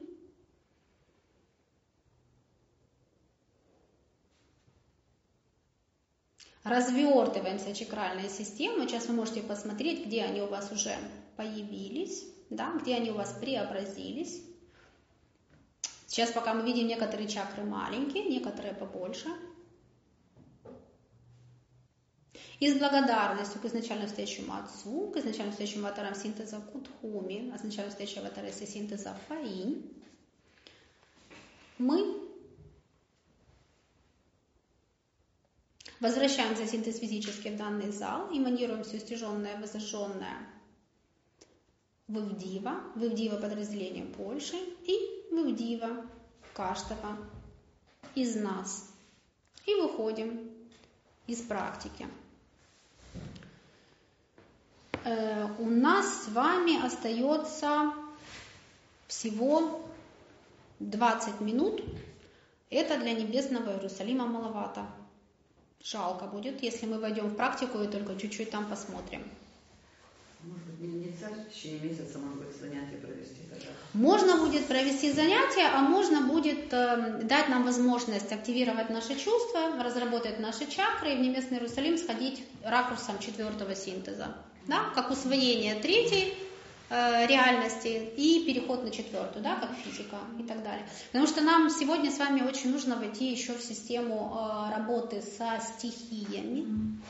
Развертываемся чакральные системы. Сейчас вы можете посмотреть, где они у вас уже появились, да, где они у вас преобразились. Сейчас пока мы видим некоторые чакры маленькие, некоторые побольше. И с благодарностью к изначально настоящему Отцу, к изначально настоящим аватарам синтеза Кудхуми, изначально настоящего аватара синтеза Фаинь, мы возвращаемся в синтез физический в данный зал, эманируем все стяженное, возожженное в Ивдива подразделением Польши и в Ивдива каждого из нас. И выходим из практики. У нас с вами остается всего 20 минут. Это для Небесного Иерусалима маловато. Жалко будет, если мы войдем в практику и только чуть-чуть там посмотрим. Может быть, нельзя в течение месяца, может быть, занятия провести тогда? Можно будет провести занятия, а можно будет дать нам возможность активировать наши чувства, разработать наши чакры и в Небесный Иерусалим сходить ракурсом 4-го синтеза. Да? Как усвоение 3-й реальности и переход на 4-ю, да, как физика и так далее. Потому что нам сегодня с вами очень нужно войти еще в систему работы со стихиями.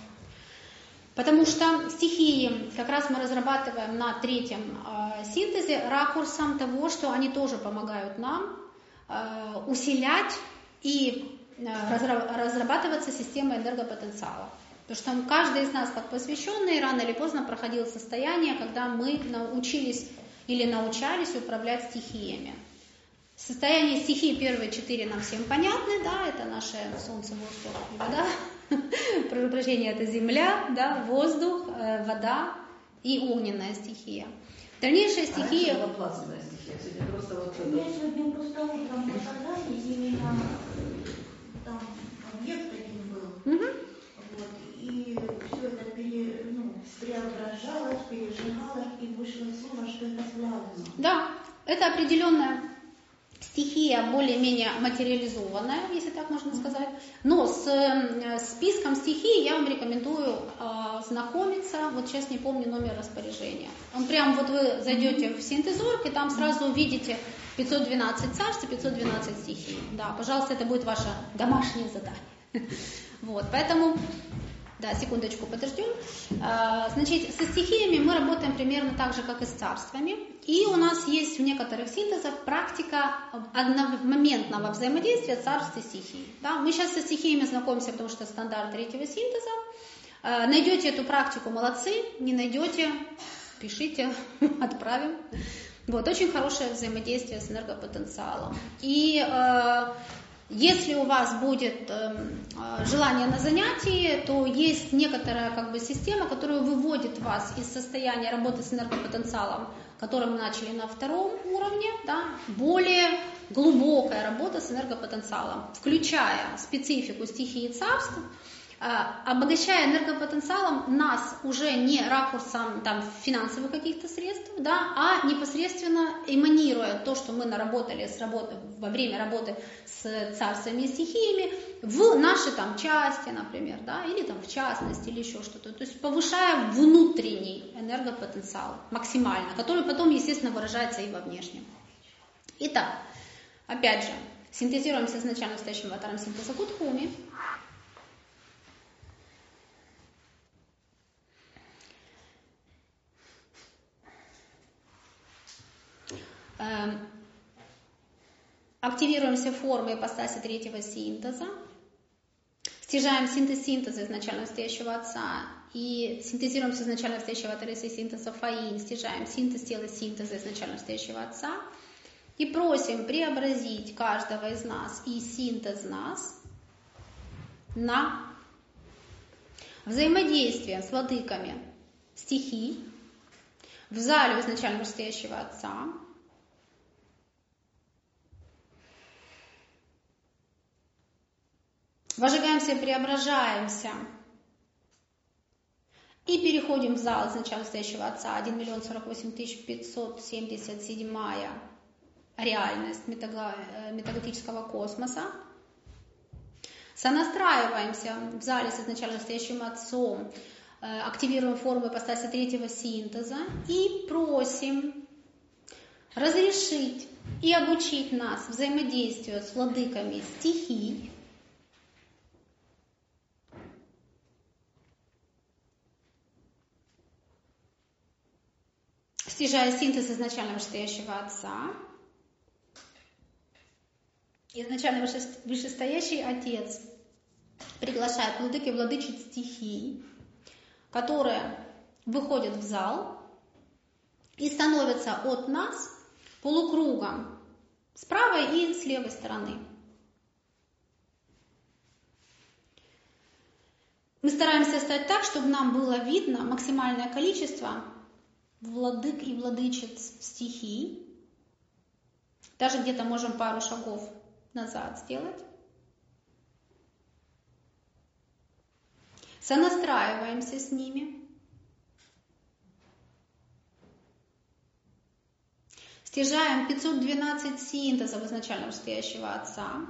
Потому что стихии как раз мы разрабатываем на 3-м синтезе ракурсом того, что они тоже помогают нам усилять и разрабатываться системой энергопотенциала. Потому что каждый из нас, как посвященный, рано или поздно проходил состояние, когда мы научились или научались управлять стихиями. Состояние стихии первые 4 нам всем понятны, да, это наше солнце, воздух и вода. Преображение — это земля, да, воздух, вода и огненная стихия. Дальнейшие стихии... это плазменная стихия. Сегодня просто вот... Я сегодня просто утром показали, именно там объект один был. Угу. Вот, и все это преображалось, переживалось, и вышло слово, что это плазма. Да, это определенная стихия, более-менее материализованная, если так можно сказать. Но с списком стихий я вам рекомендую знакомиться. Вот сейчас не помню номер распоряжения. Он прям вот вы зайдете в синтезорг, и там сразу увидите 512 царств и 512 стихий. Да, пожалуйста, это будет ваше домашнее задание. Вот, поэтому... Да, секундочку, подождем. Значит, со стихиями мы работаем примерно так же, как и с царствами. И у нас есть в некоторых синтезах практика одномоментного взаимодействия царств и стихий. Да, мы сейчас со стихиями знакомимся, потому что стандарт 3-го синтеза. Найдете эту практику — молодцы, не найдете — пишите, отправим. Вот, очень хорошее взаимодействие с энергопотенциалом. И если у вас будет желание на занятии, то есть некоторая система, которая выводит вас из состояния работы с энергопотенциалом, который мы начали на 2-м уровне, да, более глубокая работа с энергопотенциалом, включая специфику стихии и царств, обогащая энергопотенциалом нас уже не ракурсом финансовых каких-то средств, да, а непосредственно эманируя то, что мы наработали во время работы с царствами и стихиями, в наши части, например, да, или в частности, или еще что-то. То есть повышая внутренний энергопотенциал максимально, который потом, естественно, выражается и во внешнем. Итак, опять же, Синтезируемся с изначально стоящим аватаром синтеза Кудхуми. Активируемся формой ипостаси третьего синтеза. Стяжаем синтез синтеза изначально стоящего Отца и синтезируемся изначально стоящего аватара синтеза Фаин. Стяжаем синтез тела синтеза изначально стоящего Отца. И просим преобразить каждого из нас и синтез нас на взаимодействие с владыками стихий в зале изначально стоящего Отца. Вожигаемся, преображаемся и переходим в зал изначально стоящего Отца. 1 048 577 реальность метагатического космоса. Сонастраиваемся в зале с изначально стоящим Отцом, активируем форму ипостаси третьего синтеза и просим разрешить и обучить нас взаимодействию с владыками стихий, стяжая синтез изначально вышестоящего Отца. Изначально вышестоящий Отец приглашает владык и владычиц стихий, которые выходят в зал и становятся от нас полукругом с правой и с левой стороны. Мы стараемся стать так, чтобы нам было видно максимальное количество владык и владычиц стихий. Даже где-то можем пару шагов назад сделать. Сонастраиваемся с ними. Стяжаем 512 синтезов изначально вышестоящего Отца.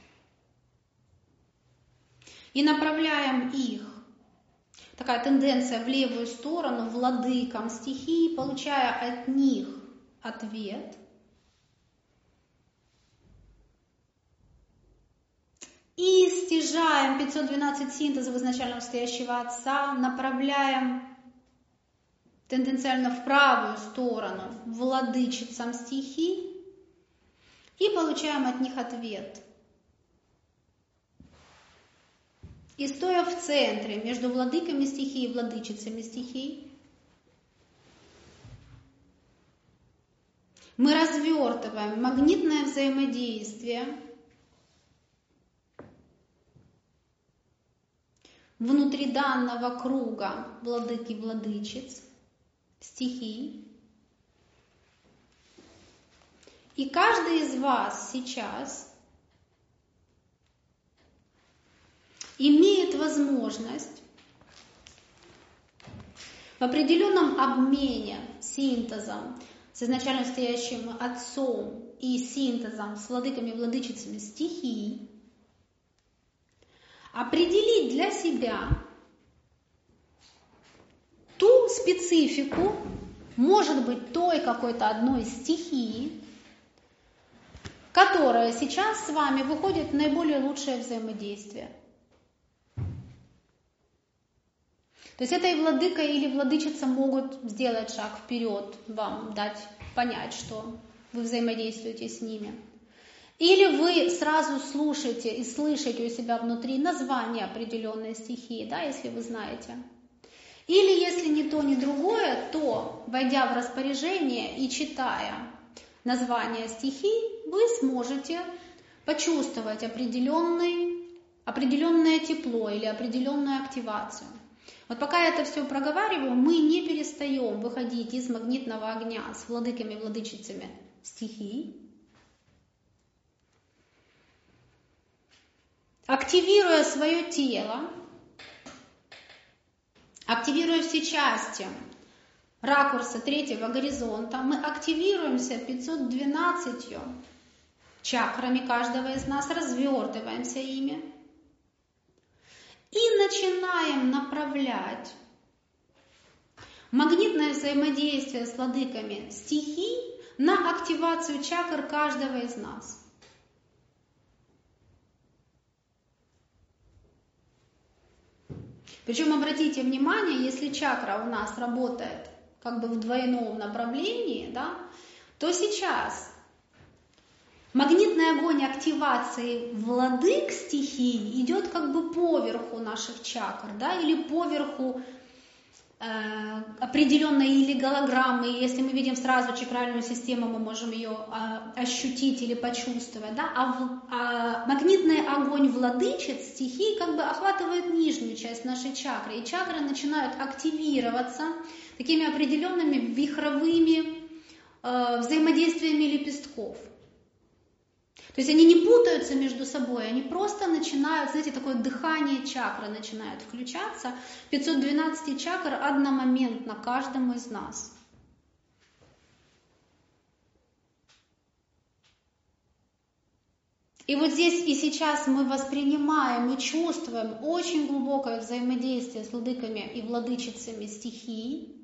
И направляем их. Такая тенденция в левую сторону, владыкам стихий, получая от них ответ. И стяжаем 512 синтезов изначально стоящего Отца, направляем тенденциально в правую сторону владычицам стихий и получаем от них ответ. И стоя в центре между владыками стихий и владычицами стихий, мы развертываем магнитное взаимодействие внутри данного круга владык и владычиц стихий. И каждый из вас сейчас имеет возможность в определенном обмене синтезом с изначально стоящим Отцом и синтезом с владыками и владычицами стихий определить для себя ту специфику, может быть, той какой-то одной стихии, которая сейчас с вами выходит в наиболее лучшее взаимодействие. То есть эта и владыка или владычица могут сделать шаг вперед, вам дать понять, что вы взаимодействуете с ними. Или вы сразу слушаете и слышите у себя внутри название определенной стихии, да, если вы знаете. Или если ни то, ни другое, то, войдя в распоряжение и читая название стихий, вы сможете почувствовать определенное тепло или определенную активацию. Вот пока я это все проговариваю, мы не перестаем выходить из магнитного огня с владыками и владычицами стихий, активируя свое тело, активируя все части ракурса третьего горизонта, мы активируемся 512 чакрами каждого из нас, развертываемся ими и начинаем направлять магнитное взаимодействие с владыками стихий на активацию чакр каждого из нас. Причем обратите внимание, если чакра у нас работает как бы в двойном направлении, да, то сейчас магнитный огонь активации владык стихий идет как бы поверху наших чакр, да, или поверху определенной или голограммы. Если мы видим сразу чакральную систему, мы можем ее ощутить или почувствовать, да, а магнитный огонь владычиц стихий как бы охватывает нижнюю часть нашей чакры, и чакры начинают активироваться такими определенными вихровыми взаимодействиями лепестков. То есть они не путаются между собой, они просто начинают, знаете, такое дыхание чакры начинает включаться. 512 чакр одномоментно каждому из нас. И вот здесь и сейчас мы воспринимаем и чувствуем очень глубокое взаимодействие с владыками и владычицами стихий.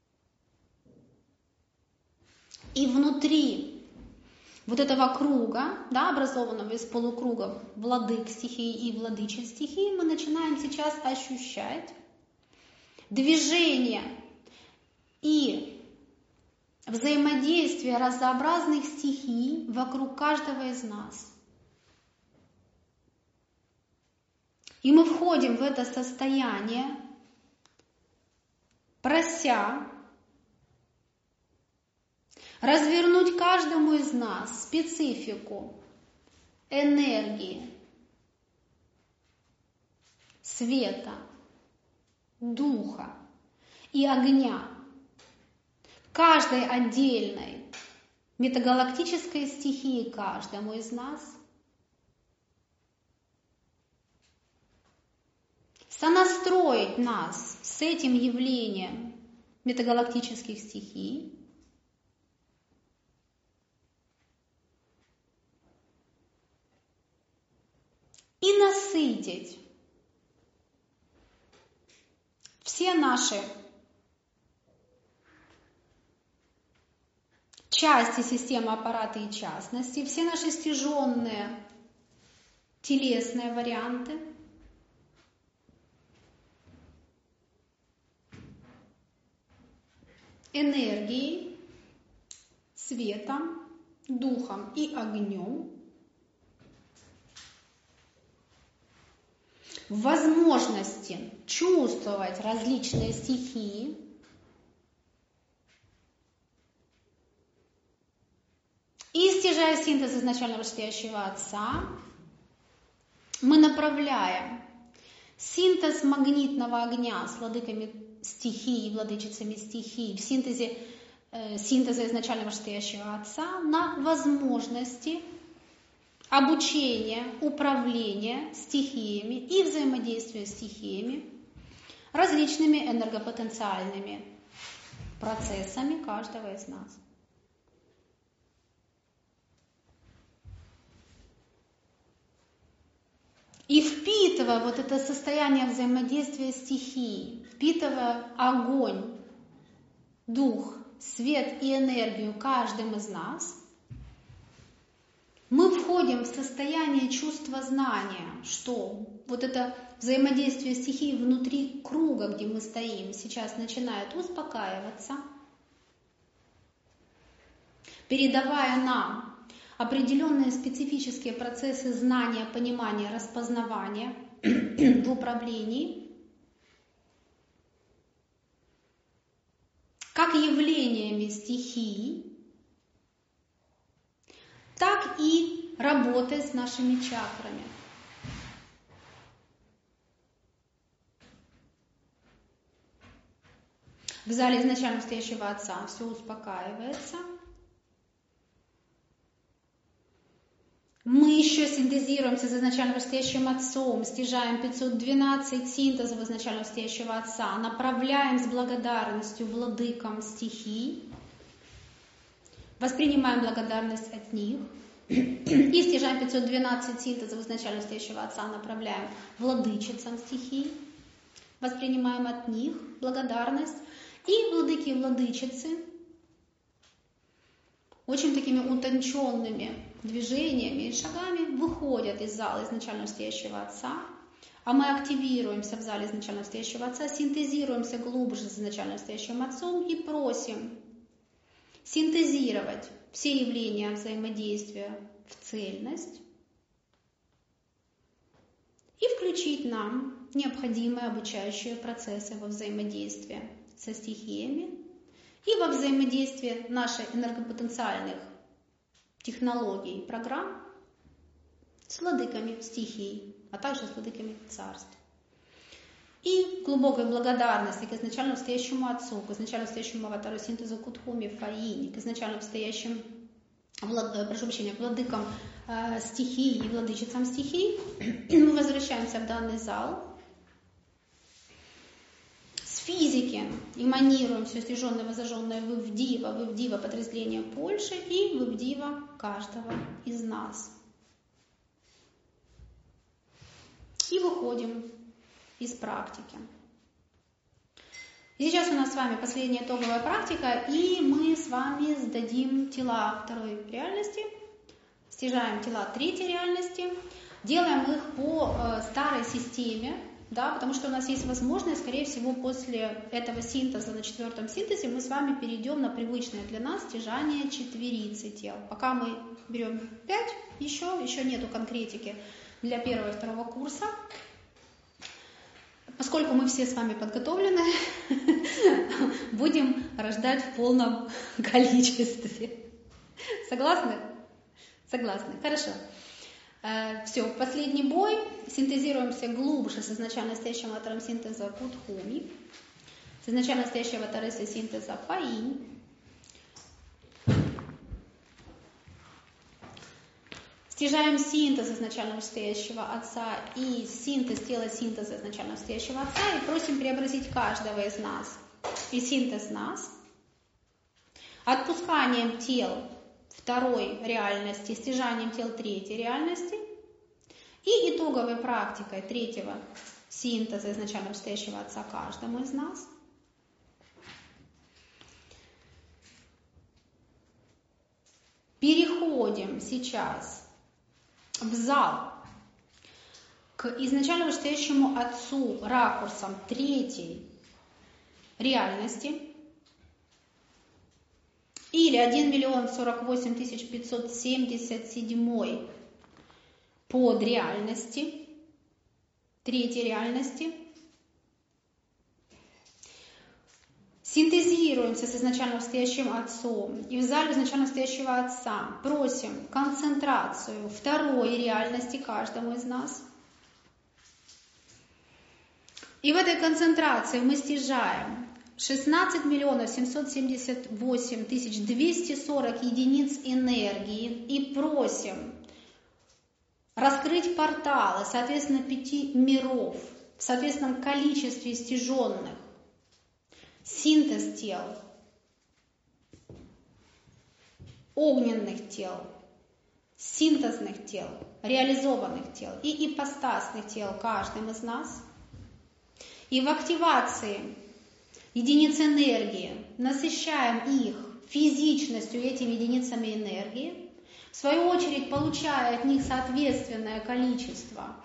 И внутри вот этого круга, да, образованного из полукругов владык стихий и владычиц стихий, мы начинаем сейчас ощущать движение и взаимодействие разнообразных стихий вокруг каждого из нас. И мы входим в это состояние, прося развернуть каждому из нас специфику энергии, света, духа и огня каждой отдельной метагалактической стихии каждому из нас, сонастроить нас с этим явлением метагалактических стихий, и насытить все наши части системы аппарата и частности, все наши стяженные телесные варианты энергией, светом, духом и огнем, возможности чувствовать различные стихии, и, стяжая синтез изначально вышестоящего Отца, мы направляем синтез магнитного огня с владыками стихий и владычицами стихий в синтеза изначально вышестоящего Отца на возможности обучения, управления стихиями и взаимодействия с стихиями, различными энергопотенциальными процессами каждого из нас. И впитывая вот это состояние взаимодействия стихий, впитывая огонь, дух, свет и энергию каждым из нас, мы входим в состояние чувства знания, что вот это взаимодействие стихий внутри круга, где мы стоим, сейчас начинает успокаиваться, передавая нам определенные специфические процессы знания, понимания, распознавания в управлении, как явлениями стихий, так и работой с нашими чакрами. В зале изначально стоящего Отца все успокаивается. Мы еще синтезируемся с изначально вышестоящим Отцом, стяжаем 512 синтезов изначально вышестоящего Отца, направляем с благодарностью владыкам стихий, воспринимаем благодарность от них и стяжаем 512 синтезов изначально вышестоящего Отца, направляем владычицам стихий, воспринимаем от них благодарность, и владыки и владычицы очень такими утонченными движениями и шагами выходят из зала изначально стоящего Отца, а мы активируемся в зале изначально стоящего Отца, синтезируемся глубже с изначально стоящим Отцом и просим синтезировать все явления взаимодействия в цельность и включить нам необходимые обучающие процессы во взаимодействии со стихиями и во взаимодействии наших энергопотенциальных технологий и программ с владыками стихий, а также с владыками царств. И глубокой благодарности к изначально стоящему Отцу, к изначально стоящему аватару синтеза Кудхуми, Фаини, к изначально стоящим владыкам стихий и владычицам стихий, мы возвращаемся в данный зал. С физики эманируем все сниженное, возожженное вывдива подразделение Польши и вывдива каждого из нас. И выходим из практики. И сейчас у нас с вами последняя итоговая практика, и мы с вами сдадим тела второй реальности, стяжаем тела третьей реальности, делаем их по старой системе, да, потому что у нас есть возможность, скорее всего, после этого синтеза на четвертом синтезе мы с вами перейдем на привычное для нас стяжание четверицы тел. Пока мы берем 5, еще нету конкретики для первого и второго курса. Поскольку мы все с вами подготовлены, будем рождать в полном количестве. Согласны? Согласны. Хорошо. Все, последний бой. Синтезируемся глубже с изначально стоящим аватаром синтеза Кудхуми, с изначально стоящей аватарисой синтеза Фаинь. Стяжаем синтез изначально стоящего Отца и синтез тела синтеза изначально стоящего Отца и просим преобразить каждого из нас и синтез нас отпусканием тел второй реальности, стяжанием тел третьей реальности и итоговой практикой третьего синтеза изначально стоящего Отца каждому из нас. Переходим сейчас в зал к изначально вышестоящему Отцу ракурсом третьей реальности или 1 048 577 под реальности третьей реальности. Синтезируемся с изначально стоящим Отцом и в зале изначально стоящего Отца просим концентрацию второй реальности каждому из нас. И в этой концентрации мы стяжаем 16 778 240 единиц энергии и просим раскрыть порталы, соответственно, 5 миров в соответственном количестве стяженных. Синтез тел, огненных тел, синтезных тел, реализованных тел и ипостасных тел каждым из нас. И в активации единиц энергии насыщаем их физичностью этими единицами энергии, в свою очередь получая от них соответственное количество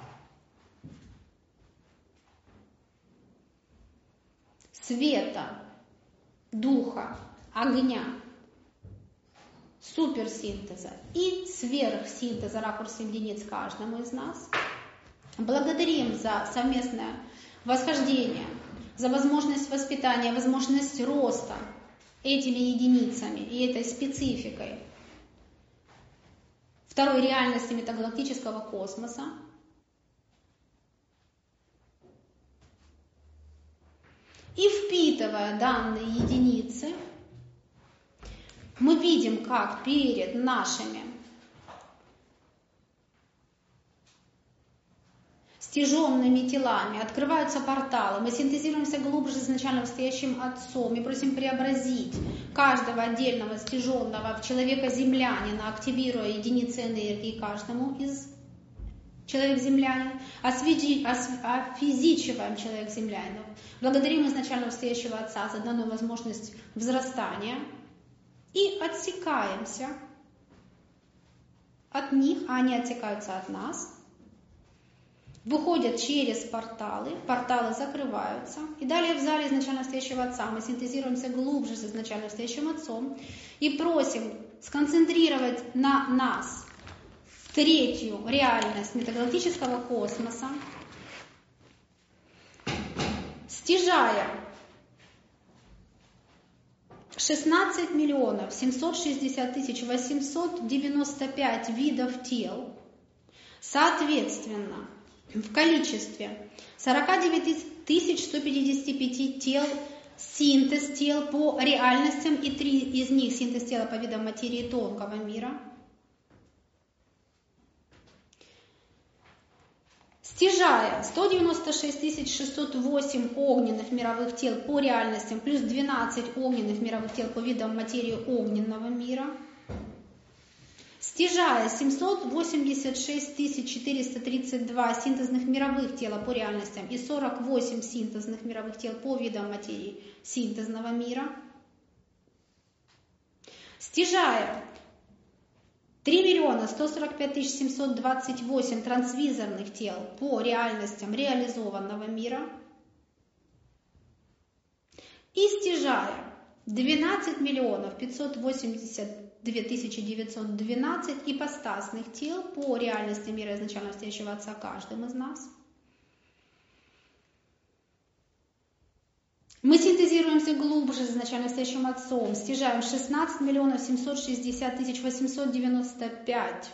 света, духа, огня, суперсинтеза и сверхсинтеза ракурса единиц каждому из нас. Благодарим за совместное восхождение, за возможность воспитания, возможность роста этими единицами и этой спецификой второй реальности метагалактического космоса. И впитывая данные единицы, мы видим, как перед нашими стяженными телами открываются порталы, мы синтезируемся глубже с изначально стоящим Отцом и просим преобразить каждого отдельного стяженного в человека-землянина, активируя единицы энергии каждому из человек-землянин, офизичиваем человек-землянинов. Благодарим изначально стоящего Отца за данную возможность взрастания и отсекаемся от них, а они отсекаются от нас. выходят через порталы, порталы закрываются, и далее в зале изначально стоящего Отца мы синтезируемся глубже с изначально стоящим Отцом и просим сконцентрировать на нас третью реальность метагалактического космоса, стяжая 16 миллионов 760 тысяч 895 видов тел, соответственно, в количестве 49 155 тел, синтез тел по реальностям, и 3 из них синтез тела по видам материи тонкого мира, стяжая 196 608 огненных мировых тел по реальностям, плюс 12 огненных мировых тел по видам материи огненного мира, стяжая 786 432 синтезных мировых тела по реальностям и 48 синтезных мировых тел по видам материи синтезного мира, стяжая 3 145 728 трансвизорных тел по реальностям реализованного мира и стяжая 12 582 912 ипостасных тел по реальности мира изначально стоящего Отца каждым из нас. Мы синтезируемся глубже с изначально стоящим Отцом, стяжаем 16 760 895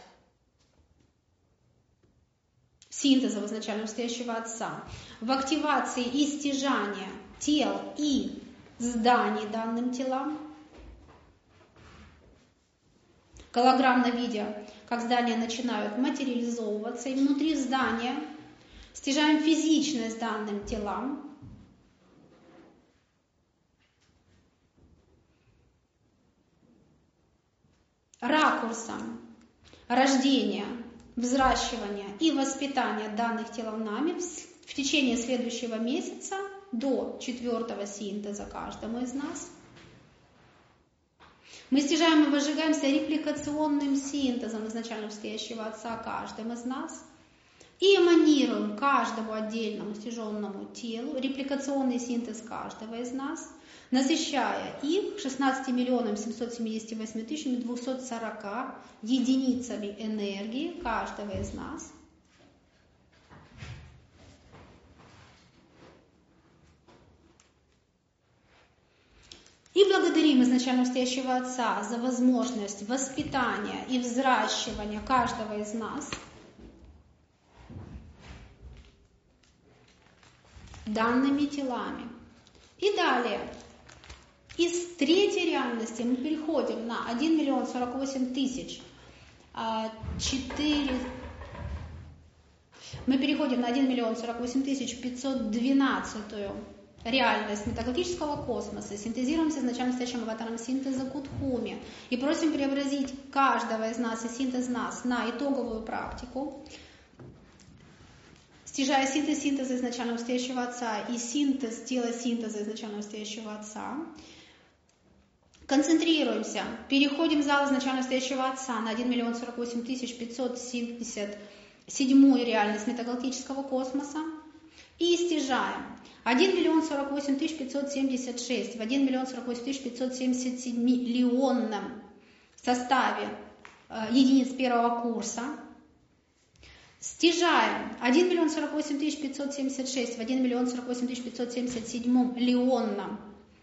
синтезов изначально стоящего Отца в активации и стяжания тел и зданий данным телам. Голограммно видя, как здания начинают материализовываться, и внутри здания стяжаем физичность данным телам, ракурсом рождения, взращивания и воспитания данных телом нами в течение следующего месяца до 4-го синтеза каждому из нас. Мы стяжаем и выжигаемся репликационным синтезом изначально стоящего Отца каждым из нас и эманируем каждому отдельному стяженному телу репликационный синтез каждого из нас, насыщая их 16 778 240 единицами энергии каждого из нас. И благодарим изначально стоящего Отца за возможность воспитания и взращивания каждого из нас данными телами. И далее, из третьей реальности мы переходим на 1 048 000 мы переходим на 1 048 512 реальность метагалактического космоса, синтезируемся изначально стоящим аватаром синтеза Кутхуми и просим преобразить каждого из нас и синтез нас на итоговую практику, стяжая синтез синтеза изначально стоящего Отца и синтез тела синтеза изначально стоящего Отца. Концентрируемся, переходим в зал изначально стоящего Отца на 1 048 577 реальность метагалактического космоса и стяжаем 1 048 576 в 1 048 577 миллионном составе единиц первого курса. Стяжаем 1 048 576 в 1 048 577 леонном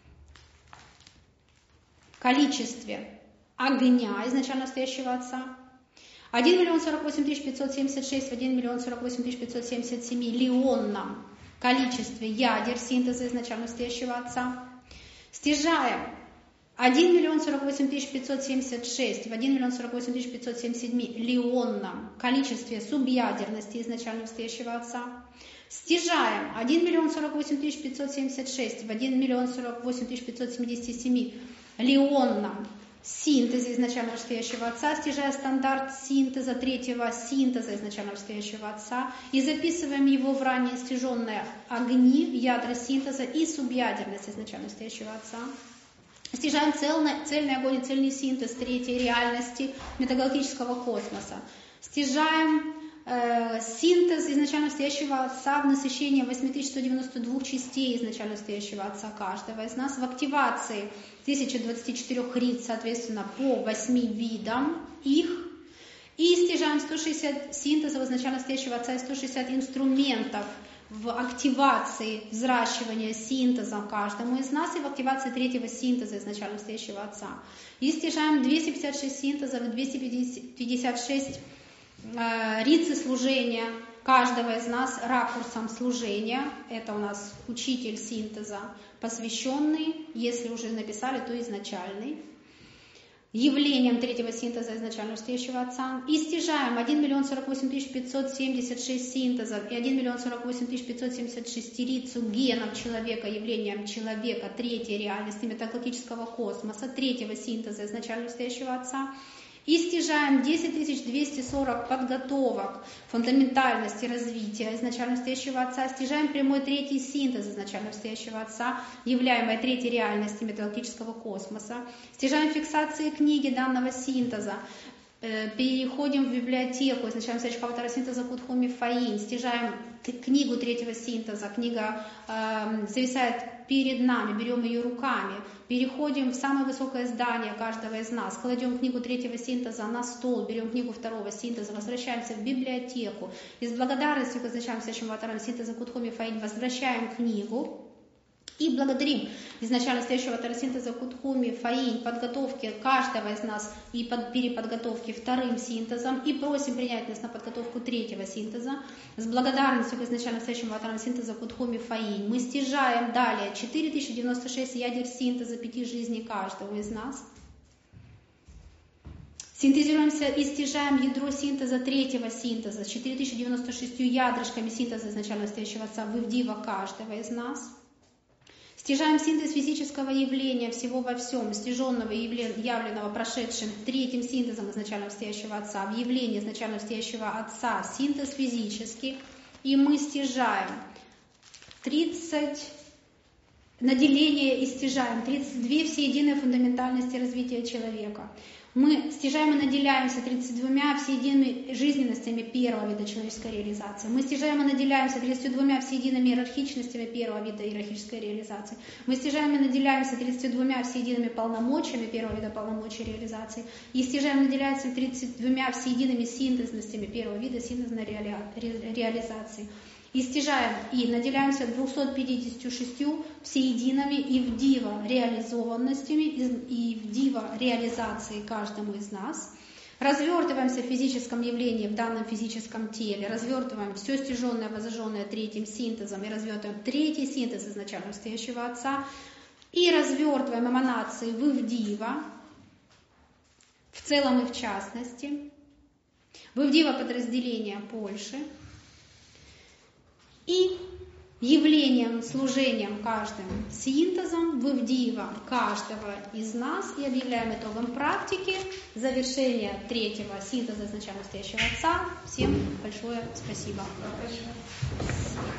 количестве огня изначально стоящего Отца. 1 048 576 в 1 048 577 леонном количестве ядер синтеза изначально стоящего Отца. Стяжаем 1 048 576 в 1 048 577 леонном количестве субъядерности изначально стоящего Отца. Стяжаем 1 048 576 в 1 048 577 леонном синтезе изначально стоящего Отца, стяжая стандарт синтеза, третьего синтеза изначально стоящего Отца, и записываем его в ранее стяженные огни, ядра синтеза и субъядерность изначально стоящего Отца. Стяжаем цельный огонь и цельный синтез третьей реальности метагалактического космоса. Стяжаем синтез изначально стоящего Отца в насыщении 8192 частей изначально стоящего Отца каждого из нас, в активации 1024 риц, соответственно, по 8 видам их, и стяжаем 160 синтезов изначально стоящего Отца и 160 инструментов в активации взращивания синтеза каждому из нас и в активации третьего синтеза изначально стоящего Отца. И стяжаем 256 синтезов и 256 рицы служения каждого из нас ракурсом служения. Это у нас учитель синтеза, посвященный, если уже написали, то изначальный. Явлением третьего синтеза изначально стоящего Отца. И стяжаем 1 048 576 синтезов и 1 048 576 рицу генов человека, явлением человека, третьей реальности метагалактического космоса, третьего синтеза изначально стоящего Отца. И стяжаем 10 240 подготовок фундаментальности развития изначально стоящего Отца. Стяжаем прямой третий синтез изначально стоящего Отца, являемой третьей реальности метагалактического космоса. Стяжаем фиксации книги данного синтеза. Переходим в библиотеку изначально стоящего второго синтеза Кутхуми Фаин. Стяжаем книгу третьего синтеза. Книга зависает перед нами, берем ее руками. Переходим в самое высокое здание каждого из нас. Кладем книгу третьего синтеза на стол, берем книгу второго синтеза, возвращаемся в библиотеку. И с благодарностью к изначально стоящему второго синтеза Кутхуми Фаин возвращаем книгу. И благодарим изначально стоящего тарасинтеза Кутхуми Фаин подготовки каждого из нас и переподготовки вторым синтезом. И просим принять нас на подготовку третьего синтеза. С благодарностью к изначально стоящему тарасинтеза Кутхуми Фаин мы стяжаем далее 4096 ядер синтеза 5 жизней каждого из нас. Синтезируемся и стяжаем ядро синтеза третьего синтеза с 4096 ядрышками синтеза изначально стоящего Отца в Ивдива каждого из нас. Стяжаем синтез физического явления всего во всем, стяженного и явленного прошедшим третьим синтезом изначально стоящего Отца, в явлении изначально стоящего Отца, синтез физический, и мы стяжаем 30 наделения и стяжаем 32 всеединые фундаментальности развития человека. Мы стяжаем и наделяемся 32 всеедиными жизненностями первого вида человеческой реализации. Мы стяжаем и наделяемся 32 всеедиными иерархичностями первого вида иерархической реализации. Мы стяжаем и наделяемся 32 всеедиными полномочиями первого вида полномочий реализации. И стяжаем и наделяемся 32 всеедиными синтезностями первого вида синтезной реализации. И стяжаем и наделяемся 256 всеедиными Ивдива реализованностями и Ивдива реализации каждому из нас. Развертываемся в физическом явлении, в данном физическом теле. Развертываем все стяженное, возжженное третьим синтезом. И развертываем третий синтез изначально стоящего Отца. И развертываем эманации в Ивдива, в целом и в частности. В Ивдива подразделения Польши. И явлением, служением каждым синтезом в Ивдива каждого из нас и объявляем итогом практики завершение третьего синтеза изначально стоящего Отца. Всем большое спасибо.